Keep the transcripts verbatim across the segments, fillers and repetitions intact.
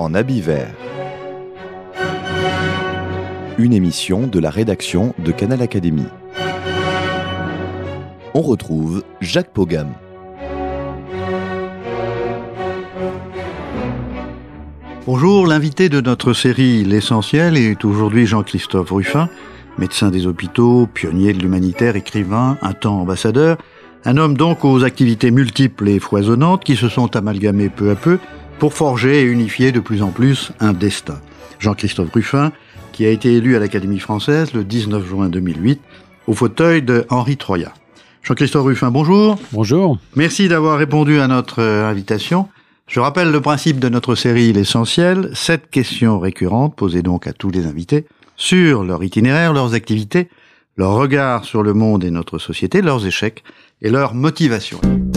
en habit vert. Une émission de la rédaction de Canal Académie. On retrouve Jacques Pogam. Bonjour, l'invité de notre série L'Essentiel est aujourd'hui Jean-Christophe Ruffin, médecin des hôpitaux, pionnier de l'humanitaire, écrivain, un temps ambassadeur, un homme donc aux activités multiples et foisonnantes qui se sont amalgamées peu à peu pour forger et unifier de plus en plus un destin. Jean-Christophe Ruffin, qui a été élu à l'Académie française le dix-neuf juin deux mille huit, au fauteuil de Henri Troyat. Jean-Christophe Ruffin, bonjour. Bonjour. Merci d'avoir répondu à notre invitation. Je rappelle le principe de notre série L'Essentiel, sept questions récurrentes posées donc à tous les invités sur leur itinéraire, leurs activités, leur regard sur le monde et notre société, leurs échecs et leurs motivations.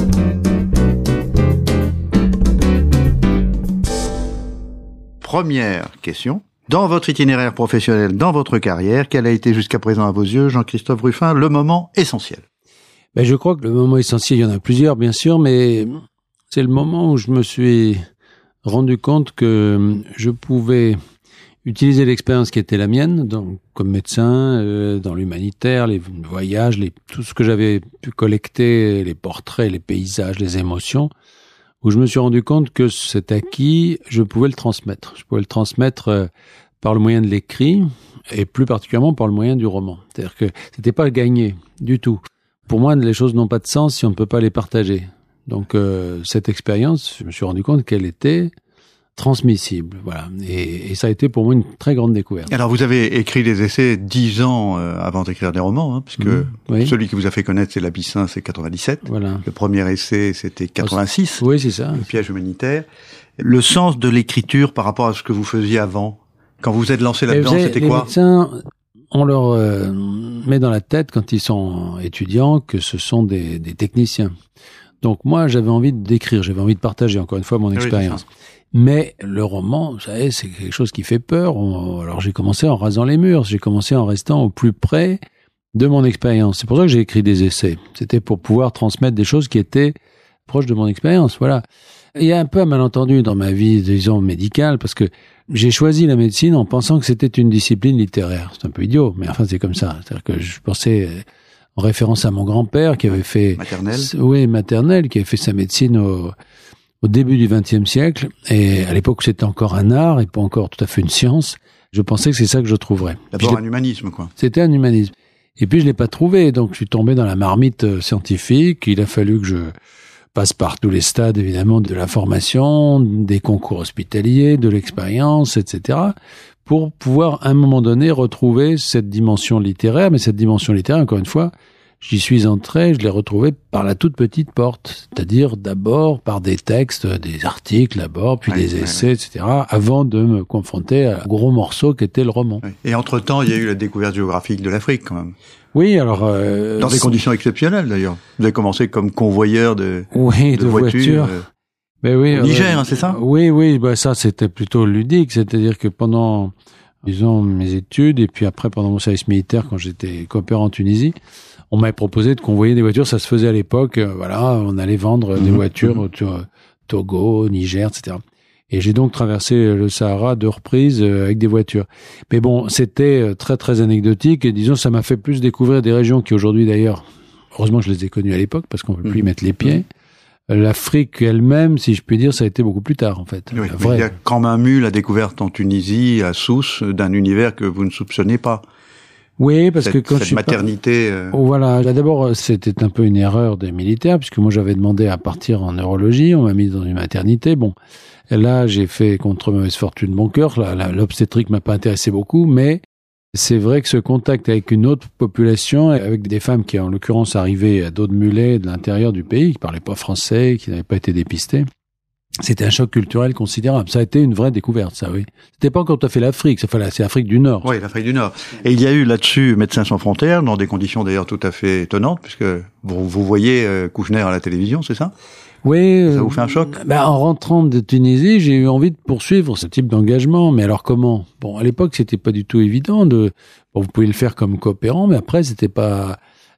Première question. Dans votre itinéraire professionnel, dans votre carrière, quel a été jusqu'à présent à vos yeux, Jean-Christophe Ruffin, le moment essentiel? Ben, je crois que le moment essentiel, il y en a plusieurs bien sûr, mais c'est le moment où je me suis rendu compte que je pouvais utiliser l'expérience qui était la mienne, donc comme médecin, euh, dans l'humanitaire, les voyages, les, tout ce que j'avais pu collecter, les portraits, les paysages, les émotions, où je me suis rendu compte que cet acquis, je pouvais le transmettre. Je pouvais le transmettre euh, par le moyen de l'écrit, et plus particulièrement par le moyen du roman. C'est-à-dire que c'était pas gagné du tout. Pour moi, les choses n'ont pas de sens si on ne peut pas les partager. Donc, euh, cette expérience, je me suis rendu compte qu'elle était transmissible, voilà. Et, et ça a été pour moi une très grande découverte. Alors, vous avez écrit des essais dix ans euh, avant d'écrire des romans, hein, puisque mmh, oui. Celui qui vous a fait connaître, c'est L'Abyssin, c'est quatre-vingt-dix-sept. Voilà. Le premier essai, c'était quatre-vingt-six. Oui, c'est ça. Le piège humanitaire. Le sens de l'écriture par rapport à ce que vous faisiez avant, quand vous vous êtes lancé là-dedans, avez, c'était les quoi? Médecins, on leur euh, met dans la tête, quand ils sont étudiants, que ce sont des, des techniciens. Donc moi, j'avais envie d'écrire, j'avais envie de partager, encore une fois, mon expérience. Oui, mais le roman, vous savez, c'est quelque chose qui fait peur. On, alors j'ai commencé en rasant les murs, j'ai commencé en restant au plus près de mon expérience. C'est pour ça que j'ai écrit des essais. C'était pour pouvoir transmettre des choses qui étaient proches de mon expérience, voilà. Il y a un peu un malentendu dans ma vie, disons, médicale, parce que j'ai choisi la médecine en pensant que c'était une discipline littéraire. C'est un peu idiot, mais enfin, c'est comme ça. C'est-à-dire que je pensais, en référence à mon grand-père qui avait fait... Maternelle. Oui, maternelle, qui avait fait sa médecine au, au début du vingtième siècle. Et à l'époque, c'était encore un art et pas encore tout à fait une science. Je pensais que c'est ça que je trouverais. D'abord un humanisme, quoi. C'était un humanisme. Et puis, je l'ai pas trouvé. Donc, je suis tombé dans la marmite scientifique. Il a fallu que je passe par tous les stades, évidemment, de la formation, des concours hospitaliers, de l'expérience, et cetera, pour pouvoir, à un moment donné, retrouver cette dimension littéraire. Mais cette dimension littéraire, encore une fois, j'y suis entré, je l'ai retrouvée par la toute petite porte. C'est-à-dire, d'abord, par des textes, des articles, d'abord, puis oui, des essais, oui, oui. et cetera, avant de me confronter à un gros morceau qu'était le roman. Oui. Et entre-temps, il y a eu la découverte géographique de l'Afrique, quand même. Oui, alors... Euh, Dans des conditions exceptionnelles, d'ailleurs. Vous avez commencé comme convoyeur de, oui, de, de voitures. Voiture. Ben oui, au Niger, euh, hein, c'est ça? Oui, oui, bah ça, c'était plutôt ludique. C'est-à-dire que pendant, disons, mes études, et puis après, pendant mon service militaire, quand j'étais coopérant en Tunisie, on m'avait proposé de convoyer des voitures. Ça se faisait à l'époque. Euh, voilà, on allait vendre mmh, des voitures mmh. au Togo, au Niger, et cetera. Et j'ai donc traversé le Sahara deux reprises avec des voitures. Mais bon, c'était très très anecdotique et disons ça m'a fait plus découvrir des régions qui aujourd'hui d'ailleurs, heureusement je les ai connues à l'époque parce qu'on ne peut plus y mettre les pieds. L'Afrique elle-même, si je puis dire, ça a été beaucoup plus tard en fait. Oui, il y a quand même eu la découverte en Tunisie, à Sousse, d'un univers que vous ne soupçonnez pas. Oui, parce cette, que quand cette je suis maternité. Pas... Euh... Oh, voilà, d'abord c'était un peu une erreur des militaires puisque moi j'avais demandé à partir en neurologie, on m'a mis dans une maternité. Bon. Et là, j'ai fait contre mauvaise fortune mon cœur. Là, là, l'obstétrique m'a pas intéressé beaucoup, mais c'est vrai que ce contact avec une autre population, avec des femmes qui, en l'occurrence, arrivaient à dos de mulet de l'intérieur du pays, qui parlaient pas français, qui n'avaient pas été dépistées, c'était un choc culturel considérable. Ça a été une vraie découverte, ça, oui. C'était pas quand on a fait l'Afrique, c'est l'Afrique du Nord. Oui, l'Afrique du Nord. Et il y a eu là-dessus Médecins sans frontières, dans des conditions d'ailleurs tout à fait étonnantes, puisque vous, vous voyez euh, Kouchner à la télévision, c'est ça? Oui. Ça vous fait un choc? Ben, en rentrant de Tunisie, j'ai eu envie de poursuivre ce type d'engagement. Mais alors comment? Bon, à l'époque, c'était pas du tout évident de, bon, vous pouvez le faire comme coopérant, mais après, c'était pas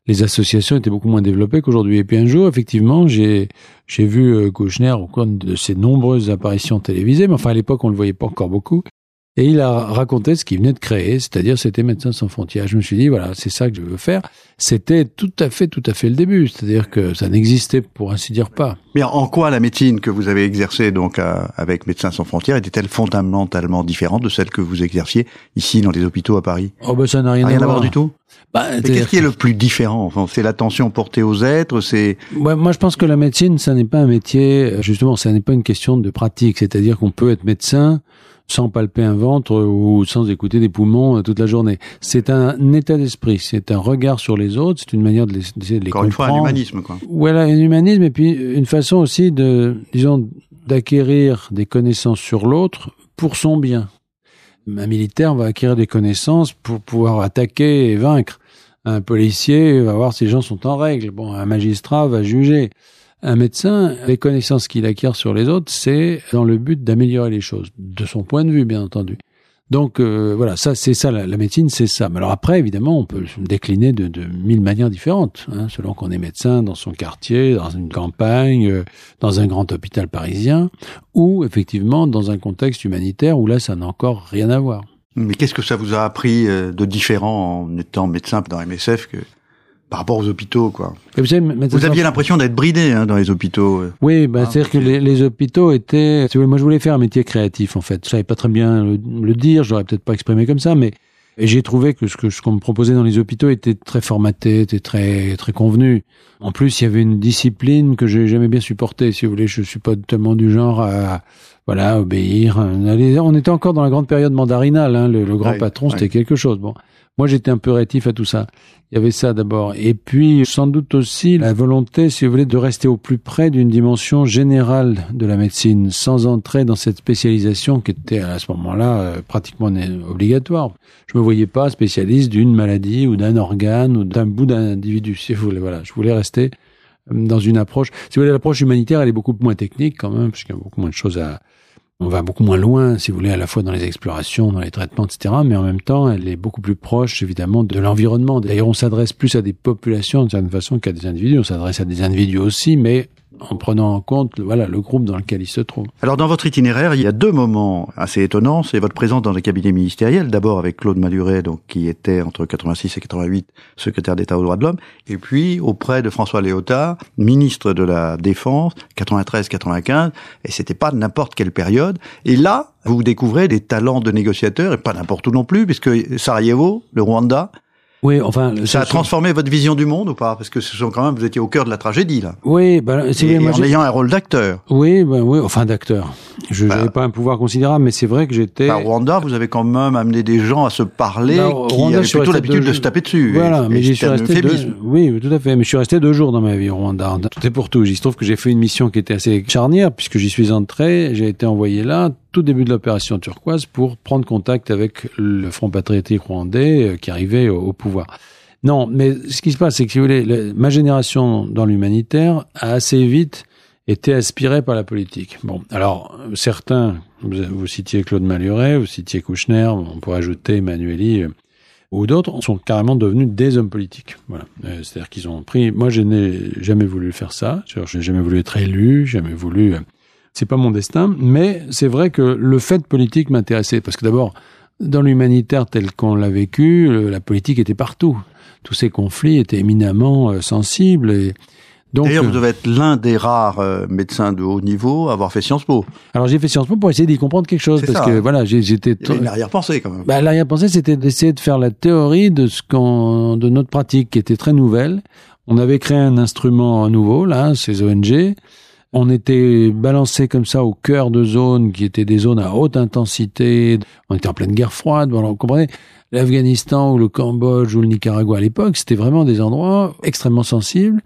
les associations étaient beaucoup moins développées qu'aujourd'hui. Et puis un jour, effectivement, j'ai j'ai vu euh, Kouchner au cours de ses nombreuses apparitions télévisées, mais enfin à l'époque on le voyait pas encore beaucoup. Et il a raconté ce qu'il venait de créer, c'est-à-dire c'était Médecins sans frontières. Je me suis dit, voilà, c'est ça que je veux faire. C'était tout à fait, tout à fait le début. C'est-à-dire que ça n'existait, pour ainsi dire, pas. Mais en quoi la médecine que vous avez exercée donc à, avec Médecins sans frontières était-elle fondamentalement différente de celle que vous exerciez ici dans les hôpitaux à Paris? Oh ben ça n'a rien, rien à voir. voir du tout. Bah, Mais qu'est-ce qui est le plus différent? Enfin, c'est l'attention portée aux êtres, c'est... Ouais, moi, je pense que la médecine, ça n'est pas un métier, justement, ça n'est pas une question de pratique. C'est-à-dire qu'on peut être médecin sans palper un ventre ou sans écouter des poumons toute la journée. C'est un état d'esprit, c'est un regard sur les autres, c'est une manière de les, de les Encore comprendre. une fois, un humanisme, quoi. Voilà, un humanisme et puis une façon aussi de, disons, d'acquérir des connaissances sur l'autre pour son bien. Un militaire va acquérir des connaissances pour pouvoir attaquer et vaincre. Un policier va voir si les gens sont en règle. Bon, un magistrat va juger. Un médecin, les connaissances qu'il acquiert sur les autres, c'est dans le but d'améliorer les choses, de son point de vue, bien entendu. Donc euh, voilà, ça c'est ça, la, la médecine, c'est ça. Mais alors après, évidemment, on peut décliner de, de mille manières différentes, hein, selon qu'on est médecin dans son quartier, dans une campagne, euh, dans un grand hôpital parisien, ou effectivement dans un contexte humanitaire où là, ça n'a encore rien à voir. Mais qu'est-ce que ça vous a appris de différent en étant médecin dans M S F que par rapport aux hôpitaux, quoi? Et vous savez, vous aviez l'impression d'être bridé hein, dans les hôpitaux. Oui, bah, ah, c'est-à-dire que les, les hôpitaux étaient... Si vous voulez, moi, je voulais faire un métier créatif, en fait. Je savais pas très bien le, le dire, je l'aurais peut-être pas exprimé comme ça, mais et j'ai trouvé que ce que ce qu'on me proposait dans les hôpitaux était très formaté, était très très convenu. En plus, il y avait une discipline que j'ai jamais bien supportée. Si vous voulez, je suis pas tellement du genre à voilà obéir. On était encore dans la grande période mandarinale. Hein, le, le grand oui, patron, oui. c'était quelque chose. Bon. Moi, j'étais un peu rétif à tout ça. Il y avait ça d'abord. Et puis, sans doute aussi, la volonté, si vous voulez, de rester au plus près d'une dimension générale de la médecine, sans entrer dans cette spécialisation qui était à ce moment-là euh, pratiquement obligatoire. Je me voyais pas spécialiste d'une maladie ou d'un organe ou d'un bout d'un individu, si vous voulez. Voilà, je voulais rester dans une approche. Si vous voulez, l'approche humanitaire, elle est beaucoup moins technique quand même, parce qu'il y a beaucoup moins de choses à... On va beaucoup moins loin, si vous voulez, à la fois dans les explorations, dans les traitements, et cetera. Mais en même temps, elle est beaucoup plus proche, évidemment, de l'environnement. D'ailleurs, on s'adresse plus à des populations, d'une certaine façon, qu'à des individus. On s'adresse à des individus aussi, mais en prenant en compte, voilà, le groupe dans lequel ils se trouvent. Alors, dans votre itinéraire, il y a deux moments assez étonnants. C'est votre présence dans les cabinets ministériels. D'abord avec Claude Maluret, donc, qui était entre quatre-vingt-six et quatre-vingt-huit secrétaire d'État aux droits de l'homme. Et puis, auprès de François Léotard, ministre de la Défense, quatre-vingt-treize quatre-vingt-quinze. Et c'était pas n'importe quelle période. Et là, vous découvrez des talents de négociateurs, et pas n'importe où non plus, puisque Sarajevo, le Rwanda, oui, enfin, ça a transformé votre vision du monde ou pas? Parce que ce sont quand même, vous étiez au cœur de la tragédie, là. Oui, bah, c'est et, bien, moi, en j'ai... ayant un rôle d'acteur. Oui, ben oui, enfin d'acteur. Je n'avais bah, pas un pouvoir considérable, mais c'est vrai que j'étais... Bah, au Rwanda, vous avez quand même amené des gens à se parler bah, qui Rwanda, avaient plutôt l'habitude de se taper dessus. Voilà, et, mais et j'y suis resté deux... Oui, tout à fait. Mais je suis resté deux jours dans ma vie au Rwanda. Tout est pour tout. Il se trouve que j'ai fait une mission qui était assez charnière, puisque j'y suis entré, j'ai été envoyé là, tout début de l'opération turquoise, pour prendre contact avec le Front patriotique rwandais qui arrivait au, au pouvoir. Non, mais ce qui se passe, c'est que si vous voulez, le, ma génération dans l'humanitaire a assez vite été aspirée par la politique. Bon, alors certains, vous, vous citiez Claude Maluret, vous citiez Kouchner, on pourrait ajouter Emmanueli, euh, ou d'autres, sont carrément devenus des hommes politiques. Voilà, euh, c'est-à-dire qu'ils ont pris. Moi, je n'ai jamais voulu faire ça. Je n'ai jamais voulu être élu, jamais voulu. Euh, c'est pas mon destin, mais c'est vrai que le fait politique m'intéressait parce que d'abord, dans l'humanitaire tel qu'on l'a vécu, euh, la politique était partout. Tous ces conflits étaient éminemment euh, sensibles. Et donc, d'ailleurs, vous euh, devez être l'un des rares euh, médecins de haut niveau à avoir fait Sciences Po. Alors, j'ai fait Sciences Po pour essayer d'y comprendre quelque chose. C'est parce ça, que, hein. voilà, j'ai, j'étais... Il y avait une arrière-pensée, quand même. Bah, l'arrière-pensée, c'était d'essayer de faire la théorie de ce qu'on, de notre pratique, qui était très nouvelle. On avait créé un instrument nouveau, là, ces O N G. On était balancé comme ça au cœur de zones qui étaient des zones à haute intensité. On était en pleine guerre froide. Bon, alors, vous comprenez, l'Afghanistan ou le Cambodge ou le Nicaragua à l'époque, c'était vraiment des endroits extrêmement sensibles.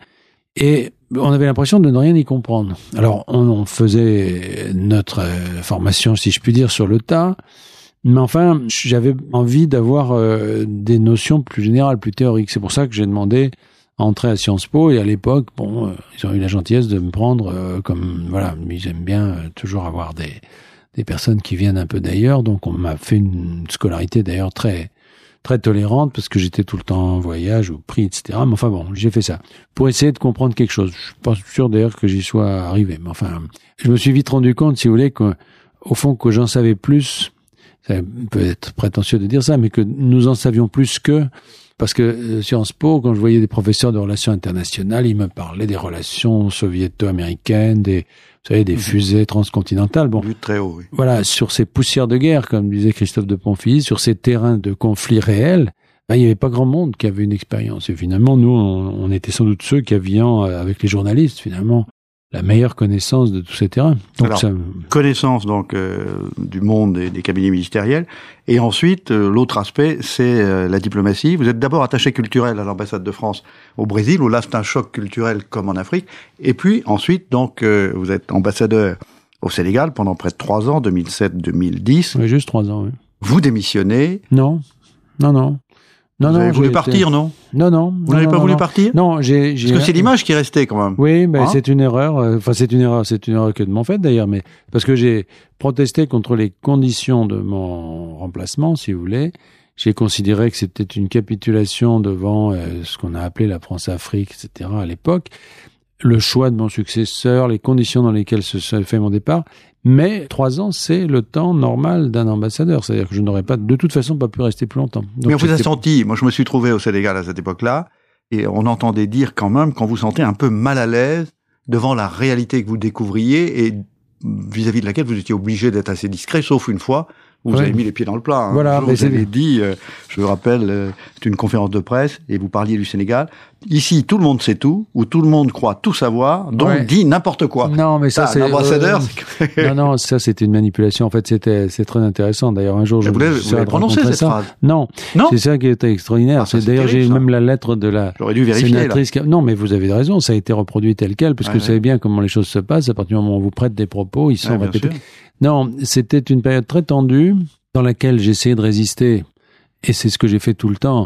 Et on avait l'impression de ne rien y comprendre. Alors, on, on faisait notre euh, formation, si je puis dire, sur le tas. Mais enfin, j'avais envie d'avoir euh, des notions plus générales, plus théoriques. C'est pour ça que j'ai demandé à entrer à Sciences Po. Et à l'époque, bon, euh, ils ont eu la gentillesse de me prendre euh, comme, voilà, ils aiment bien euh, toujours avoir des, des personnes qui viennent un peu d'ailleurs. Donc, on m'a fait une scolarité d'ailleurs très, très tolérante parce que j'étais tout le temps en voyage, au prix, et cetera. Mais enfin bon, j'ai fait ça pour essayer de comprendre quelque chose. Je suis pas sûr d'ailleurs que j'y sois arrivé. Mais enfin, je me suis vite rendu compte, si vous voulez, qu'au fond, que j'en savais plus. Ça peut être prétentieux de dire ça, mais que nous en savions plus qu'eux. Parce que euh, Sciences Po, quand je voyais des professeurs de relations internationales, ils me parlaient des relations soviéto-américaines, des, vous savez, des mmh. fusées transcontinentales. Bon, vu de très haut, oui. Voilà, sur ces poussières de guerre, comme disait Christophe de Ponfilly, sur ces terrains de conflits réels, ben, il n'y avait pas grand monde qui avait une expérience. Et finalement, nous, on, on était sans doute ceux qui avions, avec les journalistes, finalement, la meilleure connaissance de tous ces terrains. Donc Alors, ça... connaissance donc euh, du monde et des cabinets ministériels. Et ensuite, euh, l'autre aspect, c'est euh, la diplomatie. Vous êtes d'abord attaché culturel à l'ambassade de France au Brésil, où là c'est un choc culturel comme en Afrique. Et puis ensuite, donc, euh, vous êtes ambassadeur au Sénégal pendant près de trois ans, deux mille sept deux mille dix. Oui, juste trois ans, oui. Vous démissionnez. Non, non, non. Non, vous non, avez voulu été... partir, non? Non, non. Vous n'avez pas non, voulu non. partir? Non, j'ai, j'ai... Parce que c'est l'image qui est restée, quand même. Oui, ben, hein? c'est une erreur. Enfin, c'est une erreur. C'est une erreur que de mon fait, d'ailleurs, mais parce que j'ai protesté contre les conditions de mon remplacement, si vous voulez. J'ai considéré que c'était une capitulation devant euh, ce qu'on a appelé la France-Afrique, et cetera, à l'époque. Le choix de mon successeur, les conditions dans lesquelles se fait mon départ. Mais trois ans, c'est le temps normal d'un ambassadeur. C'est-à-dire que je n'aurais pas, de toute façon, pas pu rester plus longtemps. Donc, mais on vous a senti, moi je me suis trouvé au Sénégal à cette époque-là, et on entendait dire quand même qu'on vous sentait un peu mal à l'aise devant la réalité que vous découvriez et vis-à-vis de laquelle vous étiez obligé d'être assez discret, sauf une fois où vous ouais. avez mis les pieds dans le plat. Hein. Voilà, vous mais avez dit, euh, je me rappelle, euh, c'est une conférence de presse et vous parliez du Sénégal. Ici, tout le monde sait tout, ou tout le monde croit tout savoir, donc ouais. dit n'importe quoi. Non, mais ça, ça c'est l'ambassadeur. Euh... c'est... non, non, ça c'était une manipulation. En fait, c'était c'est très intéressant. D'ailleurs, un jour, je vous l'avez, vous l'avez prononcé cette ça. phrase. Non, non, c'est ça qui était extraordinaire. Ah, ça, c'est, d'ailleurs, terrible, j'ai ça. même la lettre de la J'aurais dû vérifier, sénatrice. Qui... Non, mais vous avez raison. Ça a été reproduit tel quel, parce ouais, que vous ouais. savez bien comment les choses se passent. À partir du moment où on vous prête des propos, ils sont ouais, répétés. Non, c'était une période très tendue dans laquelle j'essayais de résister, et c'est ce que j'ai fait tout le temps,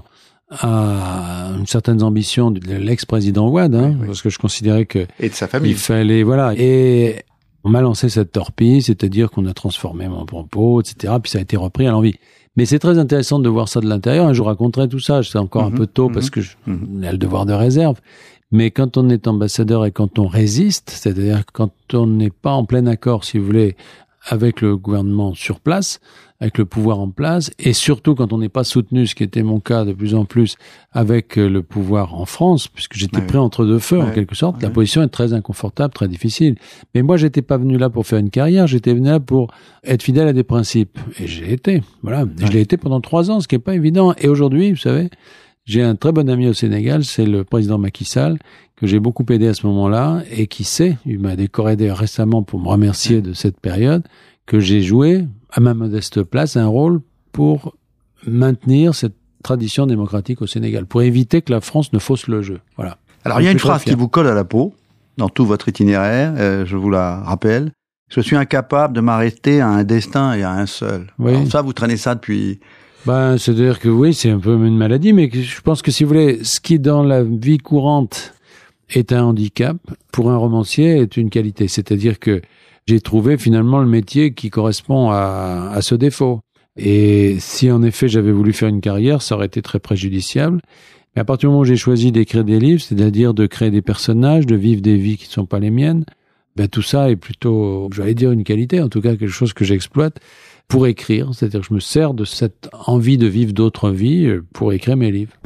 à une certaine ambition de l'ex-président Wade, hein, oui, oui. parce que je considérais que et de sa famille. Il fallait, voilà, et on m'a lancé cette torpille, c'est-à-dire qu'on a transformé mon propos, et cetera. Puis ça a été repris à l'envi. Mais c'est très intéressant de voir ça de l'intérieur. Je vous raconterai tout ça. C'est encore mm-hmm, un peu tôt mm-hmm, parce que je, mm-hmm. a le devoir de réserve. Mais quand on est ambassadeur et quand on résiste, c'est-à-dire quand on n'est pas en plein accord, si vous voulez, avec le gouvernement sur place, avec le pouvoir en place, et surtout quand on n'est pas soutenu, ce qui était mon cas de plus en plus, avec le pouvoir en France, puisque j'étais ouais, pris entre deux feux, ouais, en quelque sorte, ouais. La position est très inconfortable, très difficile. Mais moi, j'étais pas venu là pour faire une carrière, j'étais venu là pour être fidèle à des principes. Et j'ai été, voilà. Ouais. Je l'ai été pendant trois ans, ce qui est pas évident. Et aujourd'hui, vous savez, j'ai un très bon ami au Sénégal, c'est le président Macky Sall, que j'ai beaucoup aidé à ce moment-là, et qui sait, il m'a décoré d'ailleurs récemment pour me remercier de cette période, que j'ai joué, à ma modeste place, un rôle pour maintenir cette tradition démocratique au Sénégal, pour éviter que la France ne fausse le jeu. Voilà. Alors, il y a une phrase qui vous colle à la peau, dans tout votre itinéraire, euh, je vous la rappelle. Je suis incapable de m'arrêter à un destin et à un seul. Oui. Alors ça, vous traînez ça depuis... Ben, c'est-à-dire que oui, c'est un peu une maladie, mais je pense que si vous voulez, ce qui dans la vie courante est un handicap, pour un romancier est une qualité. C'est-à-dire que j'ai trouvé finalement le métier qui correspond à, à ce défaut. Et si en effet j'avais voulu faire une carrière, ça aurait été très préjudiciable. Mais à partir du moment où j'ai choisi d'écrire des livres, c'est-à-dire de créer des personnages, de vivre des vies qui ne sont pas les miennes, ben tout ça est plutôt, j'allais dire une qualité, en tout cas quelque chose que j'exploite pour écrire. C'est-à-dire que je me sers de cette envie de vivre d'autres vies pour écrire mes livres.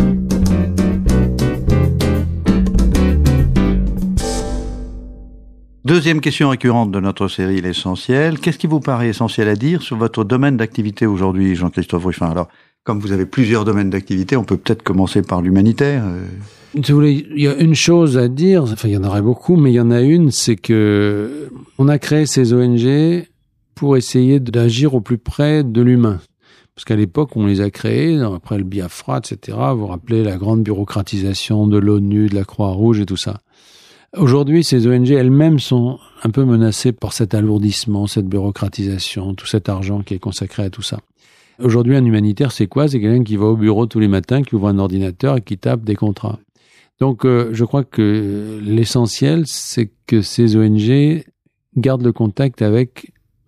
Deuxième question récurrente de notre série L'Essentiel. Qu'est-ce qui vous paraît essentiel à dire sur votre domaine d'activité aujourd'hui, Jean-Christophe Ruffin? Alors, comme vous avez plusieurs domaines d'activité, on peut peut-être commencer par l'humanitaire. Si vous voulez, il y a une chose à dire, enfin il y en aurait beaucoup, mais il y en a une, c'est que on a créé ces O N G pour essayer d'agir au plus près de l'humain. Parce qu'à l'époque, on les a créés, après le Biafra, et cetera. Vous vous rappelez la grande bureaucratisation de l'ONU, de la Croix-Rouge et tout ça. Aujourd'hui, ces O N G elles-mêmes sont un peu menacées par cet alourdissement, cette bureaucratisation, tout cet argent qui est consacré à tout ça. Aujourd'hui, un humanitaire, c'est quoi? C'est quelqu'un qui va au bureau tous les matins, qui ouvre un ordinateur et qui tape des contrats. Donc, euh, je crois que l'essentiel, c'est que ces O N G gardent le contact avec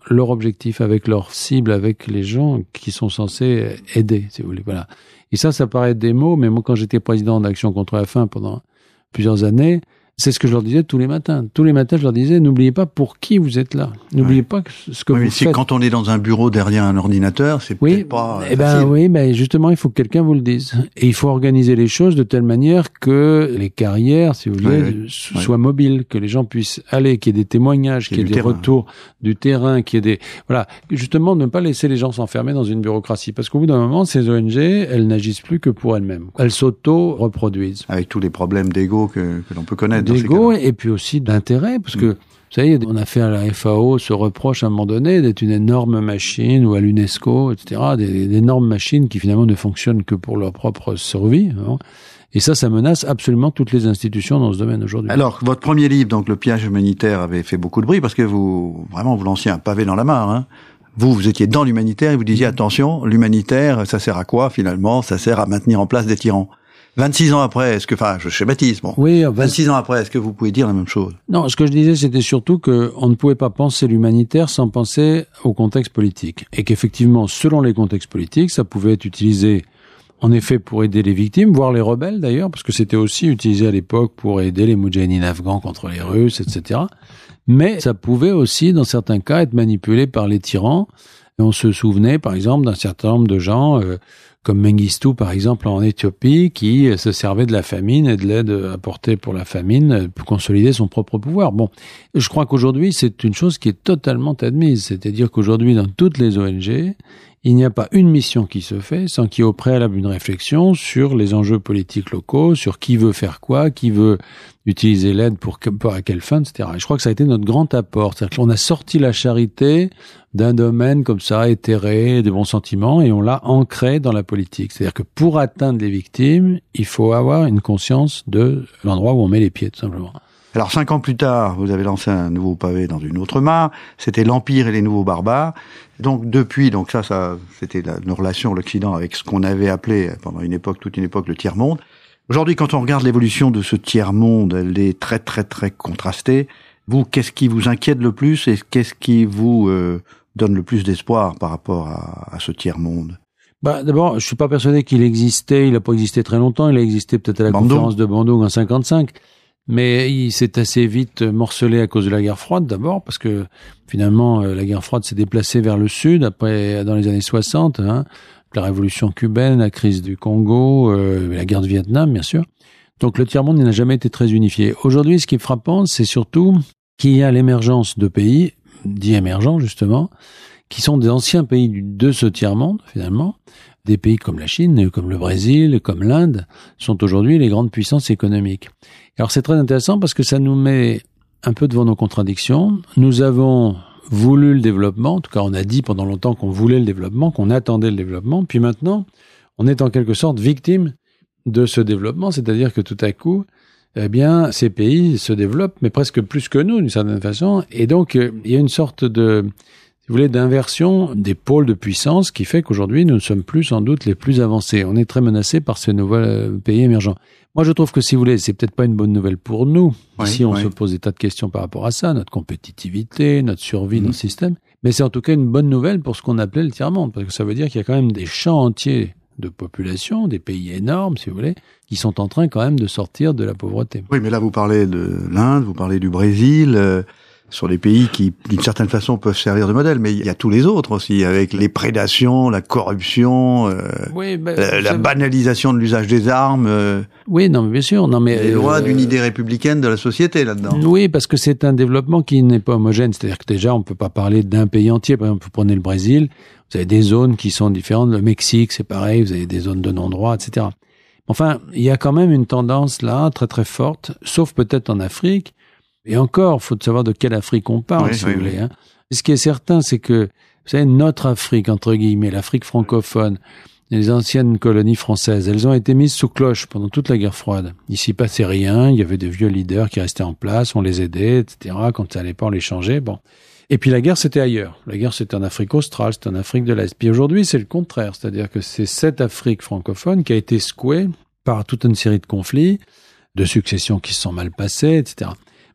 leur objectif, avec leur cible, avec les gens qui sont censés aider, si vous voulez. Voilà. Et ça, ça paraît des mots, mais moi, quand j'étais président d'Action contre la faim pendant plusieurs années, c'est ce que je leur disais tous les matins. Tous les matins, je leur disais, n'oubliez pas pour qui vous êtes là. N'oubliez ouais. pas ce que oui, vous mais faites. Si quand on est dans un bureau derrière un ordinateur, c'est oui, peut-être pas eh ben, facile. Oui, mais justement, il faut que quelqu'un vous le dise. Et il faut organiser les choses de telle manière que les carrières, si vous voulez, ouais, ouais. soient ouais. mobiles, que les gens puissent aller, qu'il y ait des témoignages, qu'il y ait des terrain. retours du terrain, qu'il y ait des... Voilà. Justement, ne pas laisser les gens s'enfermer dans une bureaucratie. Parce qu'au bout d'un moment, ces O N G, elles n'agissent plus que pour elles-mêmes. Elles s'auto-reproduisent. Avec tous les problèmes d'ego que, que l'on peut connaître. D'ego, et puis aussi d'intérêt, parce que, mmh. vous savez, on a fait à la F A O ce reproche à un moment donné d'être une énorme machine, ou à l'UNESCO, et cetera, des, des énormes machines qui finalement ne fonctionnent que pour leur propre survie. Hein. Et ça, ça menace absolument toutes les institutions dans ce domaine aujourd'hui. Alors, votre premier livre, donc Le pillage humanitaire, avait fait beaucoup de bruit, parce que vous, vraiment, vous lanciez un pavé dans la mare, hein. Vous, vous étiez dans l'humanitaire et vous disiez, attention, l'humanitaire, ça sert à quoi, finalement? Ça sert à maintenir en place des tyrans. vingt-six ans après, est-ce que, enfin, je schématise, bon. Oui, vingt-six ans après, est-ce que vous pouvez dire la même chose? Non, ce que je disais, c'était surtout que on ne pouvait pas penser l'humanitaire sans penser au contexte politique. Et qu'effectivement, selon les contextes politiques, ça pouvait être utilisé, en effet, pour aider les victimes, voire les rebelles d'ailleurs, parce que c'était aussi utilisé à l'époque pour aider les moudjahidines afghans contre les Russes, et cetera. Mais ça pouvait aussi, dans certains cas, être manipulé par les tyrans. Et on se souvenait, par exemple, d'un certain nombre de gens, euh, comme Mengistu, par exemple, en Éthiopie, qui se servait de la famine et de l'aide apportée pour la famine pour consolider son propre pouvoir. Bon, je crois qu'aujourd'hui, c'est une chose qui est totalement admise. C'est-à-dire qu'aujourd'hui, dans toutes les O N G, il n'y a pas une mission qui se fait sans qu'il y ait au préalable une réflexion sur les enjeux politiques locaux, sur qui veut faire quoi, qui veut utiliser l'aide pour, pour à quelle fin, et cetera. Et je crois que ça a été notre grand apport. C'est-à-dire qu'on a sorti la charité d'un domaine comme ça, éthéré, des bons sentiments, et on l'a ancré dans la politique. C'est-à-dire que pour atteindre les victimes, il faut avoir une conscience de l'endroit où on met les pieds, tout simplement. Alors, cinq ans plus tard, vous avez lancé un nouveau pavé dans une autre mare. C'était l'Empire et les nouveaux barbares. Donc, depuis, donc ça, ça, c'était la, nos relations, l'Occident, avec ce qu'on avait appelé, pendant une époque, toute une époque, le tiers-monde. Aujourd'hui, quand on regarde l'évolution de ce tiers-monde, elle est très, très, très contrastée. Vous, qu'est-ce qui vous inquiète le plus et qu'est-ce qui vous euh, donne le plus d'espoir par rapport à, à ce tiers-monde? Bah, d'abord, je suis pas persuadé qu'il existait. Il a pas existé très longtemps. Il a existé peut-être à la Bandung. conférence de Bandung en cinquante-cinq. Mais il s'est assez vite morcelé à cause de la guerre froide, d'abord, parce que finalement, la guerre froide s'est déplacée vers le sud, après, dans les années soixante, hein, la révolution cubaine, la crise du Congo, euh, la guerre de Vietnam, bien sûr. Donc le tiers-monde n'a jamais été très unifié. Aujourd'hui, ce qui est frappant, c'est surtout qu'il y a l'émergence de pays, dits émergents justement, qui sont des anciens pays de ce tiers-monde, finalement. Des pays comme la Chine, comme le Brésil, comme l'Inde, sont aujourd'hui les grandes puissances économiques. Alors c'est très intéressant parce que ça nous met un peu devant nos contradictions. Nous avons voulu le développement, en tout cas on a dit pendant longtemps qu'on voulait le développement, qu'on attendait le développement, puis maintenant on est en quelque sorte victime de ce développement, c'est-à-dire que tout à coup, eh bien, ces pays se développent, mais presque plus que nous d'une certaine façon, et donc il y a une sorte de... si vous voulez, d'inversion des pôles de puissance qui fait qu'aujourd'hui, nous ne sommes plus sans doute les plus avancés. On est très menacés par ces nouveaux pays émergents. Moi, je trouve que, si vous voulez, c'est peut-être pas une bonne nouvelle pour nous. Oui, Ici, on oui. se pose des tas de questions par rapport à ça, notre compétitivité, notre survie, mmh. notre système. Mais c'est en tout cas une bonne nouvelle pour ce qu'on appelait le tiers-monde, parce que ça veut dire qu'il y a quand même des champs entiers de population, des pays énormes, si vous voulez, qui sont en train quand même de sortir de la pauvreté. Oui, mais là, vous parlez de l'Inde, vous parlez du Brésil... Euh... sur les pays qui, d'une certaine façon, peuvent servir de modèle. Mais il y a tous les autres aussi, avec les prédations, la corruption, euh, oui, ben, la, la banalisation de l'usage des armes. Euh, oui, non, mais bien sûr. Non, mais les loin euh, d'une idée républicaine de la société, là-dedans. Oui, parce que c'est un développement qui n'est pas homogène. C'est-à-dire que déjà, on ne peut pas parler d'un pays entier. Par exemple, vous prenez le Brésil, vous avez des zones qui sont différentes. Le Mexique, c'est pareil, vous avez des zones de non-droit, et cetera. Enfin, il y a quand même une tendance là, très très forte, sauf peut-être en Afrique. Et encore, il faut savoir de quelle Afrique on parle, oui, si oui, vous voulez. oui. Hein. Et ce qui est certain, c'est que, vous savez, notre Afrique, entre guillemets, l'Afrique francophone, les anciennes colonies françaises, elles ont été mises sous cloche pendant toute la guerre froide. Il s'y passait rien, il y avait des vieux leaders qui restaient en place, on les aidait, et cetera. Quand ça allait pas, on les changeait, bon. Et puis la guerre, c'était ailleurs. La guerre, c'était en Afrique australe, c'était en Afrique de l'Est. Puis aujourd'hui, c'est le contraire. C'est-à-dire que c'est cette Afrique francophone qui a été secouée par toute une série de conflits, de successions qui se sont mal passées, et cetera.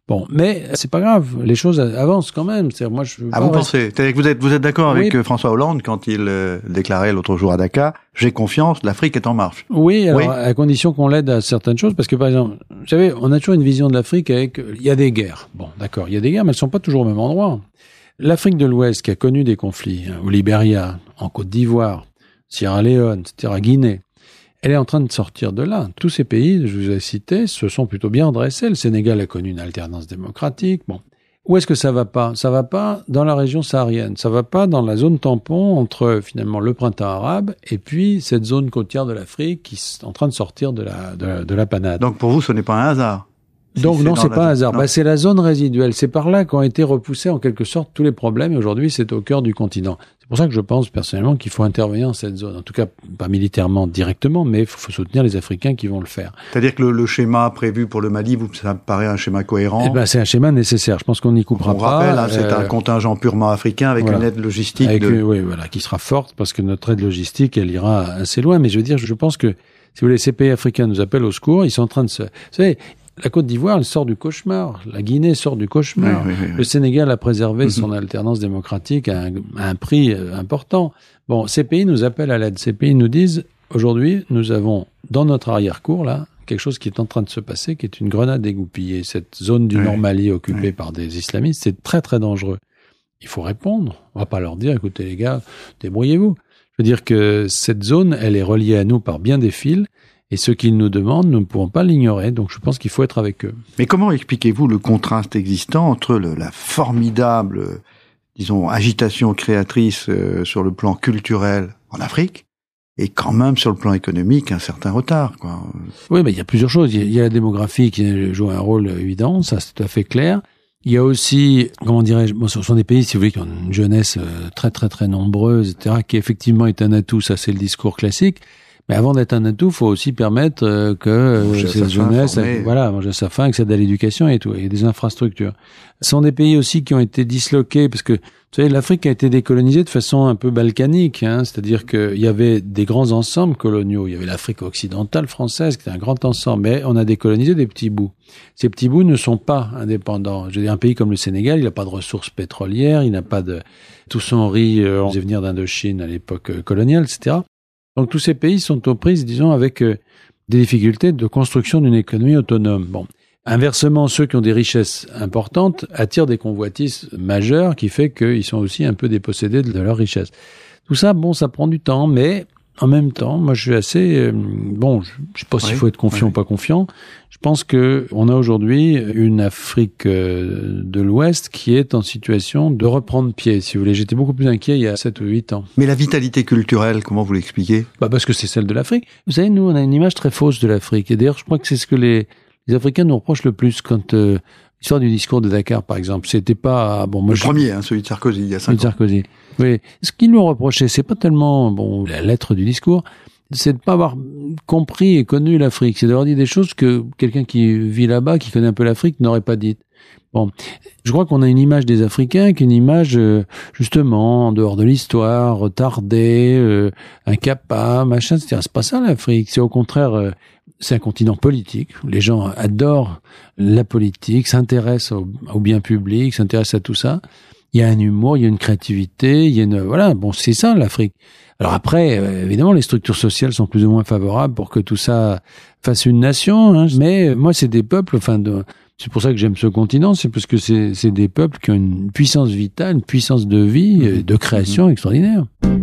Bon, mais c'est pas grave, les choses avancent quand même. C'est-à-dire, moi, je veux ah, pas vous rester... pensez C'est-à-dire que vous êtes, vous êtes d'accord oui. avec François Hollande quand il euh, déclarait l'autre jour à Dakar « J'ai confiance, l'Afrique est en marche ». Oui, alors oui. à condition qu'on l'aide à certaines choses, parce que par exemple, vous savez, on a toujours une vision de l'Afrique avec, il y a des guerres. Bon, d'accord, il y a des guerres, mais elles sont pas toujours au même endroit. L'Afrique de l'Ouest, qui a connu des conflits, hein, au Libéria, en Côte d'Ivoire, Sierra Leone, et cetera, Guinée, elle est en train de sortir de là. Tous ces pays, je vous ai cités, se sont plutôt bien redressés. Le Sénégal a connu une alternance démocratique. Bon. Où est-ce que ça va pas? Ça va pas dans la région saharienne. Ça va pas dans la zone tampon entre, finalement, le printemps arabe et puis cette zone côtière de l'Afrique qui est en train de sortir de la, de, de la panade. Donc, pour vous, ce n'est pas un hasard? Donc, si non, c'est pas un hasard. Non. Bah, c'est la zone résiduelle. C'est par là qu'ont été repoussés, en quelque sorte, tous les problèmes. Et aujourd'hui, c'est au cœur du continent. C'est pour ça que je pense, personnellement, qu'il faut intervenir dans cette zone. En tout cas, pas militairement directement, mais il faut, faut soutenir les Africains qui vont le faire. C'est-à-dire que le, le schéma prévu pour le Mali, vous, ça me paraît un schéma cohérent? Eh ben, c'est un schéma nécessaire. Je pense qu'on n'y coupera On pas. rappelle, hein, c'est euh, un contingent purement africain avec voilà. une aide logistique. Avec, de... Oui, voilà, qui sera forte parce que notre aide logistique, elle ira assez loin. Mais je veux dire, je pense que, si vous voulez, ces pays africains nous appellent au secours. Ils sont en train de se... Vous savez, la Côte d'Ivoire, elle sort du cauchemar. La Guinée sort du cauchemar. Oui, oui, oui, oui. Le Sénégal a préservé mm-hmm. son alternance démocratique à un, à un prix important. Bon, ces pays nous appellent à l'aide. Ces pays nous disent, aujourd'hui, nous avons, dans notre arrière-cour, là, quelque chose qui est en train de se passer, qui est une grenade dégoupillée. Cette zone du oui. Nord Mali occupée oui. par des islamistes, c'est très, très dangereux. Il faut répondre. On va pas leur dire, écoutez, les gars, débrouillez-vous. Je veux dire que cette zone, elle est reliée à nous par bien des fils. Et ce qu'ils nous demandent, nous ne pouvons pas l'ignorer. Donc, je pense qu'il faut être avec eux. Mais comment expliquez-vous le contraste existant entre le, la formidable, euh, disons, agitation créatrice euh, sur le plan culturel en Afrique et quand même sur le plan économique un certain retard, quoi. Oui, mais il y a plusieurs choses. Il y a, il y a la démographie qui joue un rôle évident, ça c'est tout à fait clair. Il y a aussi, comment dirais-je, bon, ce sont des pays, si vous voulez, qui ont une jeunesse très très très nombreuse, et cetera, qui effectivement est un atout. Ça, c'est le discours classique. Mais avant d'être un atout, il faut aussi permettre euh, que euh, cette jeunesse, elle, voilà, manger à sa faim, accède à l'éducation et tout, et des infrastructures. Ce sont des pays aussi qui ont été disloqués, parce que, vous savez, l'Afrique a été décolonisée de façon un peu balkanique, hein, c'est-à-dire qu'il y avait des grands ensembles coloniaux. Il y avait l'Afrique occidentale française, qui était un grand ensemble, mais on a décolonisé des petits bouts. Ces petits bouts ne sont pas indépendants. Je veux dire, un pays comme le Sénégal, il n'a pas de ressources pétrolières, il n'a pas de... Tout son riz, euh, on faisait venir d'Indochine à l'époque euh, coloniale, et cetera. Donc tous ces pays sont aux prises, disons, avec euh, des difficultés de construction d'une économie autonome. Bon, inversement, ceux qui ont des richesses importantes attirent des convoitises majeures, qui fait qu'ils sont aussi un peu dépossédés de leur richesse. Tout ça, bon, ça prend du temps, mais en même temps, moi, je suis assez euh, bon. Je, je sais pas s'il oui, faut être confiant oui. ou pas confiant. Je pense que on a aujourd'hui une Afrique euh, de l'Ouest qui est en situation de reprendre pied, si vous voulez. J'étais beaucoup plus inquiet il y a sept ou huit ans. Mais la vitalité culturelle, comment vous l'expliquez? Bah parce que c'est celle de l'Afrique. Vous savez, nous, on a une image très fausse de l'Afrique. Et d'ailleurs, je crois que c'est ce que les, les Africains nous reprochent le plus quand euh, l'histoire du discours de Dakar, par exemple, c'était pas bon. Moi, le je... premier, hein, celui de Sarkozy, il y a cinq ans. Celui de Sarkozy. Oui. Ce qu'ils nous reprochaient, c'est pas tellement bon la lettre du discours. C'est de pas avoir compris et connu l'Afrique. C'est d'avoir dit des choses que quelqu'un qui vit là-bas, qui connaît un peu l'Afrique, n'aurait pas dites. Bon, je crois qu'on a une image des Africains qui est une image, euh, justement, en dehors de l'histoire, retardée, euh, incapable, machin, et cetera. C'est pas ça l'Afrique. C'est au contraire, euh, c'est un continent politique. Les gens adorent la politique, s'intéressent au, au bien public, s'intéressent à tout ça. Il y a un humour, il y a une créativité, il y a une, voilà, bon, c'est ça l'Afrique. Alors après, euh, évidemment, les structures sociales sont plus ou moins favorables pour que tout ça fasse une nation, hein, mais moi, c'est des peuples, enfin, de, c'est pour ça que j'aime ce continent, c'est parce que c'est, c'est des peuples qui ont une puissance vitale, une puissance de vie, mmh. de création mmh. extraordinaire.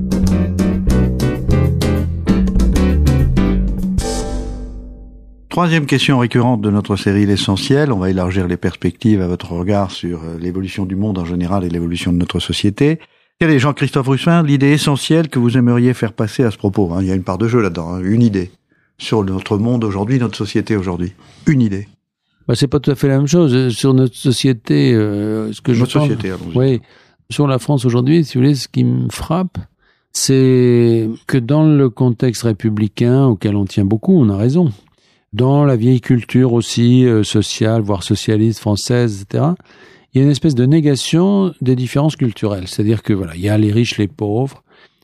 Troisième question récurrente de notre série L'Essentiel. On va élargir les perspectives à votre regard sur l'évolution du monde en général et l'évolution de notre société. Quelle est, Jean-Christophe Ruffin, l'idée essentielle que vous aimeriez faire passer à ce propos? Il y a une part de jeu là-dedans, une idée sur notre monde aujourd'hui, notre société aujourd'hui. Une idée. Bah, c'est pas tout à fait la même chose. Sur notre société, euh, ce que notre je pense, société, allons-y. Oui, sur la France aujourd'hui, si vous voulez, ce qui me frappe, c'est que dans le contexte républicain auquel on tient beaucoup, on a raison, dans la vieille culture aussi euh, sociale, voire socialiste française, et cetera, il y a une espèce de négation des différences culturelles. C'est-à-dire que voilà, il y a les riches, les pauvres,